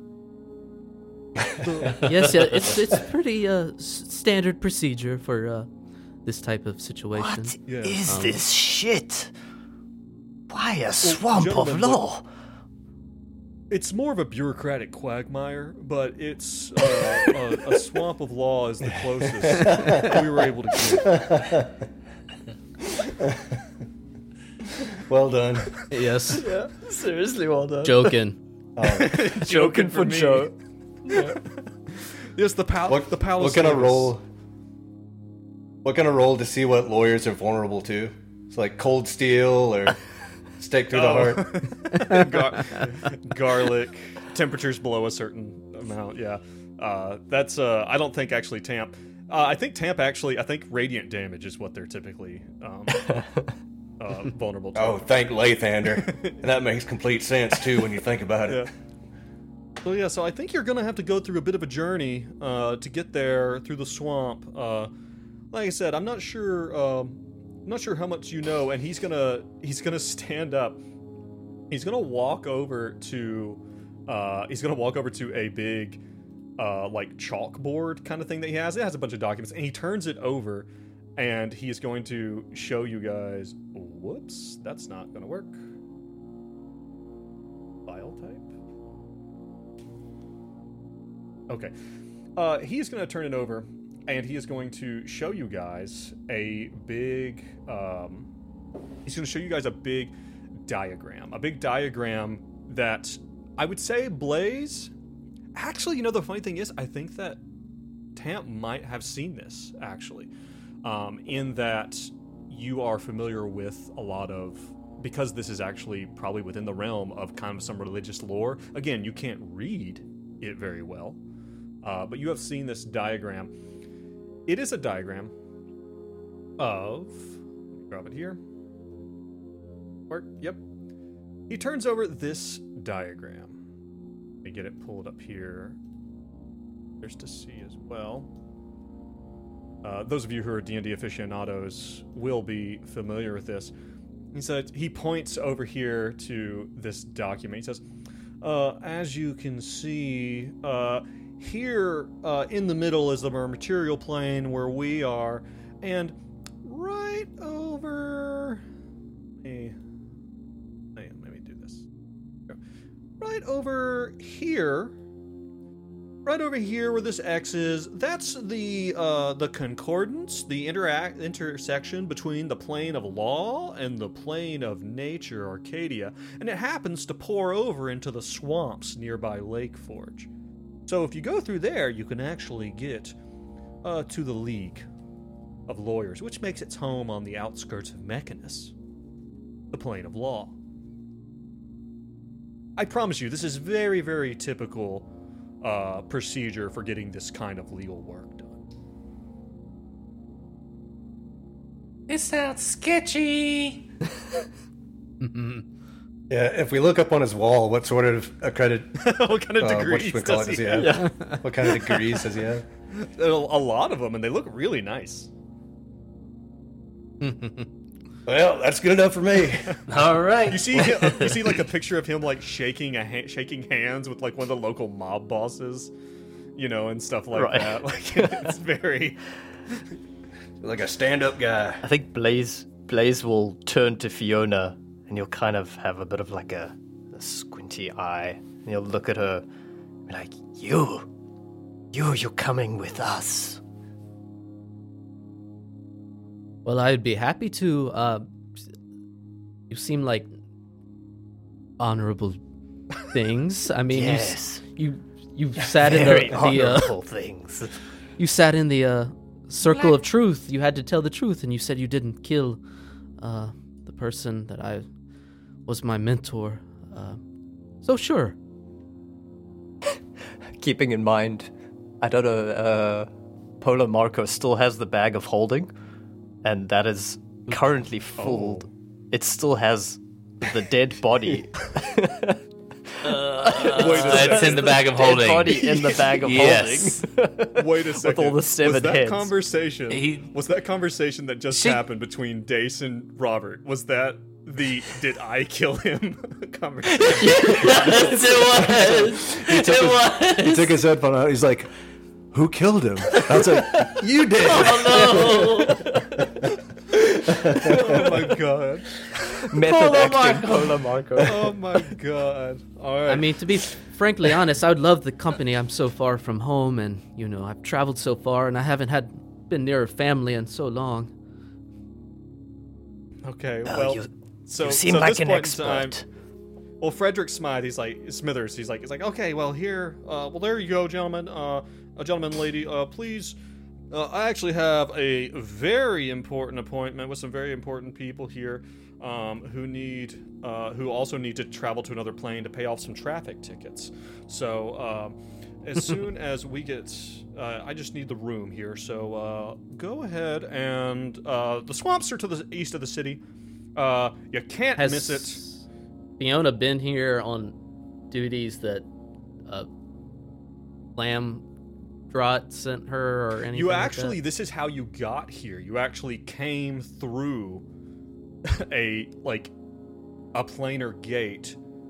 B: Yes, yeah, it's it's pretty uh, s- standard procedure for uh, this type of situation.
C: What is
A: Yeah.
B: Um,
C: this shit? Why a swamp of
A: gentlemen,
C: law?
A: It's more of a bureaucratic quagmire, but it's uh, a, a swamp of law is the closest we were able to get.
E: Well done.
B: Yes,
C: Yeah, seriously, well done.
B: joking.
A: Joking for me.
C: Joe.
A: Yes, the pal.
E: What,
A: the palace.
E: what kind of
A: Legis.
E: roll? What kind of roll to see what lawyers are vulnerable to? It's like cold steel or stake through
A: Oh.
E: the heart.
A: Gar- garlic temperatures below a certain amount. Yeah, uh, that's. Uh, I don't think actually Tamp. Uh, I think Tamp actually. I think radiant damage is what they're typically um, uh, vulnerable to.
E: Oh, thank Lathander. And that makes complete sense too when you think about it.
A: Yeah. So yeah, so I think you're gonna have to go through a bit of a journey uh, to get there through the swamp. Uh, like I said, I'm not sure. Um, I'm not sure how much you know, and he's gonna he's gonna stand up. He's gonna walk over to. Uh, he's gonna walk over to a big uh, like chalkboard kind of thing that he has. It has a bunch of documents, and he turns it over, and he is going to show you guys. Whoops, that's not going to work. File type. Okay, uh, he is going to turn it over, and he is going to show you guys a big. Um, he's going to show you guys a big diagram, a big diagram that I would say Blaze. Actually, you know, the funny thing is, I think that Tamp might have seen this, actually, um, in that you are familiar with a lot of, because this is actually probably within the realm of kind of some religious lore. Again, you can't read it very well, uh, but you have seen this diagram. It is a diagram of, let me grab it here. Work, yep. He turns over this diagram. Let me get it pulled up here. There's to see as well. Uh, those of you who are D and D aficionados will be familiar with this. He said he points over here to this document. He says, uh, "As you can see, uh, here uh, in the middle is the material plane where we are, and right over." Hey, let me do this. Right over here, right over here where this X is, that's the uh, the concordance, the interact intersection between the plane of law and the plane of nature, Arcadia, and it happens to pour over into the swamps nearby Lake Forge. So if you go through there, you can actually get uh, to the League of Lawyers, which makes its home on the outskirts of Mechanus, the plane of law. I promise you, this is very, very typical uh, procedure for getting this kind of legal work done.
D: It sounds sketchy.
E: Yeah, if we look up on his wall, what sort of accredit?
A: What kind of
E: uh,
A: degrees
E: whatchamacallit
A: does he have?
E: Yeah. What kind of degrees does he have?
A: A a lot of them, and they look really nice.
E: Well, that's good enough for me.
D: All right.
A: You see, you see, like a picture of him like shaking a ha- shaking hands with like one of the local mob bosses, you know, and stuff like
C: Right.
A: that. Like it's very.
E: Like a stand-up guy.
C: I think Blaze Blaze will turn to Fiona, and you'll kind of have a bit of like a, a squinty eye, and you'll look at her, and be like, "You, you, you're coming with us."
B: Well, I'd be happy to. Uh, you seem like honorable things. I mean,
C: Yes.
B: you you, you sat in
C: Very
B: the, the uh,
C: honorable things.
B: you sat in the uh, circle of truth. You had to tell the truth, and you said you didn't kill uh, the person that I was my mentor. Uh, so sure.
C: Keeping in mind, I don't know, uh, Polo Marco still has the bag of holding, and that is currently full.
A: Oh.
C: It still has the dead body.
A: Wait a
D: That's
A: second.
D: in the bag of
C: Dead
D: holding.
C: body in the bag of
D: Yes.
C: holding.
A: Wait a second.
C: all the severed
A: was that
C: heads.
A: conversation?
D: He-
A: was that conversation that just
D: She-
A: happened between Dace and Robert? Was that the "did I kill him" conversation?
D: Yes, it was. It was.
E: He took his headphone out. He's like, "Who killed him?" I was like, "You did."
D: Oh, no.
A: Oh my god!
C: Method
D: Polo
C: acting,
D: Marco.
C: Polo Marco.
A: Oh my god! All right.
B: I mean, to be frankly honest, I would love the company. I'm so far from home, and you know, I've traveled so far, and I haven't had been near a family in so long.
A: okay.
C: Oh,
A: Well,
C: you,
A: so
C: you seem
A: so at
C: like
A: this
C: an
A: point in time-
C: expert.
A: Well, Frederick Smythe, he's like Smithers. He's like, he's like, okay, well here, uh, well there you go, gentlemen, uh, a gentleman, lady, uh, please. Uh, I actually have a very important appointment with some very important people here, um, who need, uh, who also need to travel to another plane to pay off some traffic tickets. So um, as soon as we get, uh, I just need the room here. So uh, go ahead and uh, the swamps are to the east of the city. Uh, you can't
B: Has
A: miss it.
B: Fiona been here on duties that uh, Lamb Drott sent her or anything?
A: You
B: like
A: actually,
B: that?
A: this is how you got here. You actually came through a like a planar gate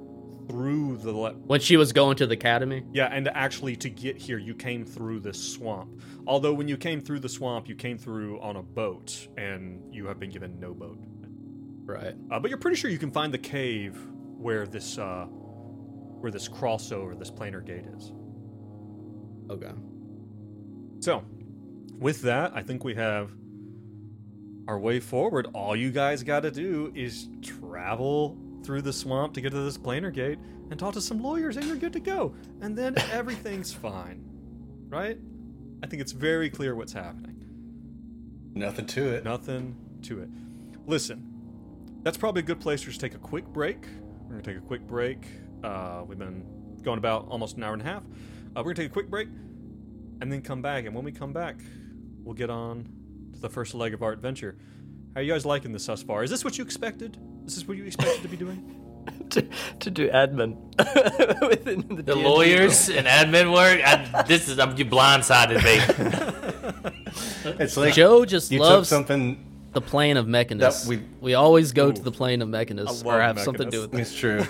A: through the le-
B: When she was going to the academy?
A: yeah, and actually to get here, you came through this swamp. Although when you came through the swamp, you came through on a boat, and you have been given no boat.
B: Right.
A: Uh, but you're pretty sure you can find the cave where this uh, where this crossover, this planar gate is.
B: Okay.
A: So, with that, I think we have our way forward. All you guys got to do is travel through the swamp to get to this planar gate and talk to some lawyers, and you're good to go. And then everything's fine, right? I think it's very clear what's happening.
E: Nothing to it.
A: Nothing to it. Listen, that's probably a good place to just take a quick break. We're gonna take a quick break. Uh, we've been going about almost an hour and a half. Uh, we're gonna take a quick break and then come back. And when we come back, we'll get on to the first leg of our adventure. How are you guys liking this thus far? Is this what you expected? Is this what you expected to be doing?
C: to, to do admin within the,
D: The
C: D and D
D: lawyers and admin work. I, this is um, you blindsided me.
E: It's like
B: Joe just
E: you
B: loves
E: took something.
B: the plane of Mechanus.
E: That we-
B: we always go
A: Ooh.
B: to the plane of
A: I
B: Mechanus
A: love
B: or have something to do
A: Mechanus.
B: with it.
E: It's true.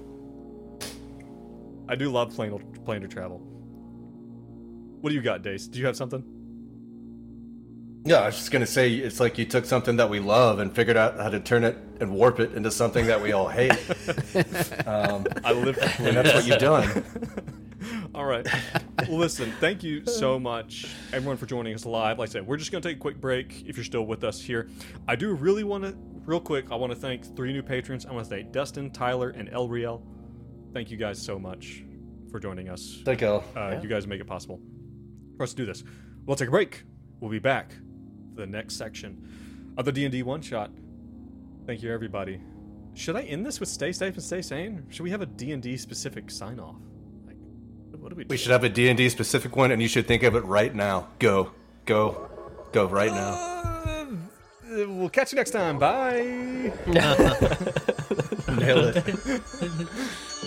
A: I do love plane plane to travel. What do you got, Dace? Do you have something?
E: Yeah, I was just gonna say it's like you took something that we love and figured out how to turn it and warp it into something that we all hate. um,
A: I live for
E: and that's what you've done.
A: All right. Listen, thank you so much, everyone, for joining us live. Like I said, we're just going to take a quick break if you're still with us here. I do really want to, real quick, I want to thank three new patrons. I want to thank Dustin, Tyler, and Elriel. Thank you guys so much for joining us.
E: Thank you.
A: Uh,
E: Yeah.
A: You guys make it possible for us to do this. We'll take a break. We'll be back for the next section of the D and D one-shot. Thank you, everybody. Should I end this with stay safe and stay sane? Should we have a D and D specific sign-off? Like, what do we do?
E: We should have a D and D specific one, and you should think of it right now. Go, go, go right now.
A: Uh, we'll catch you next time. Bye.
E: Nail it.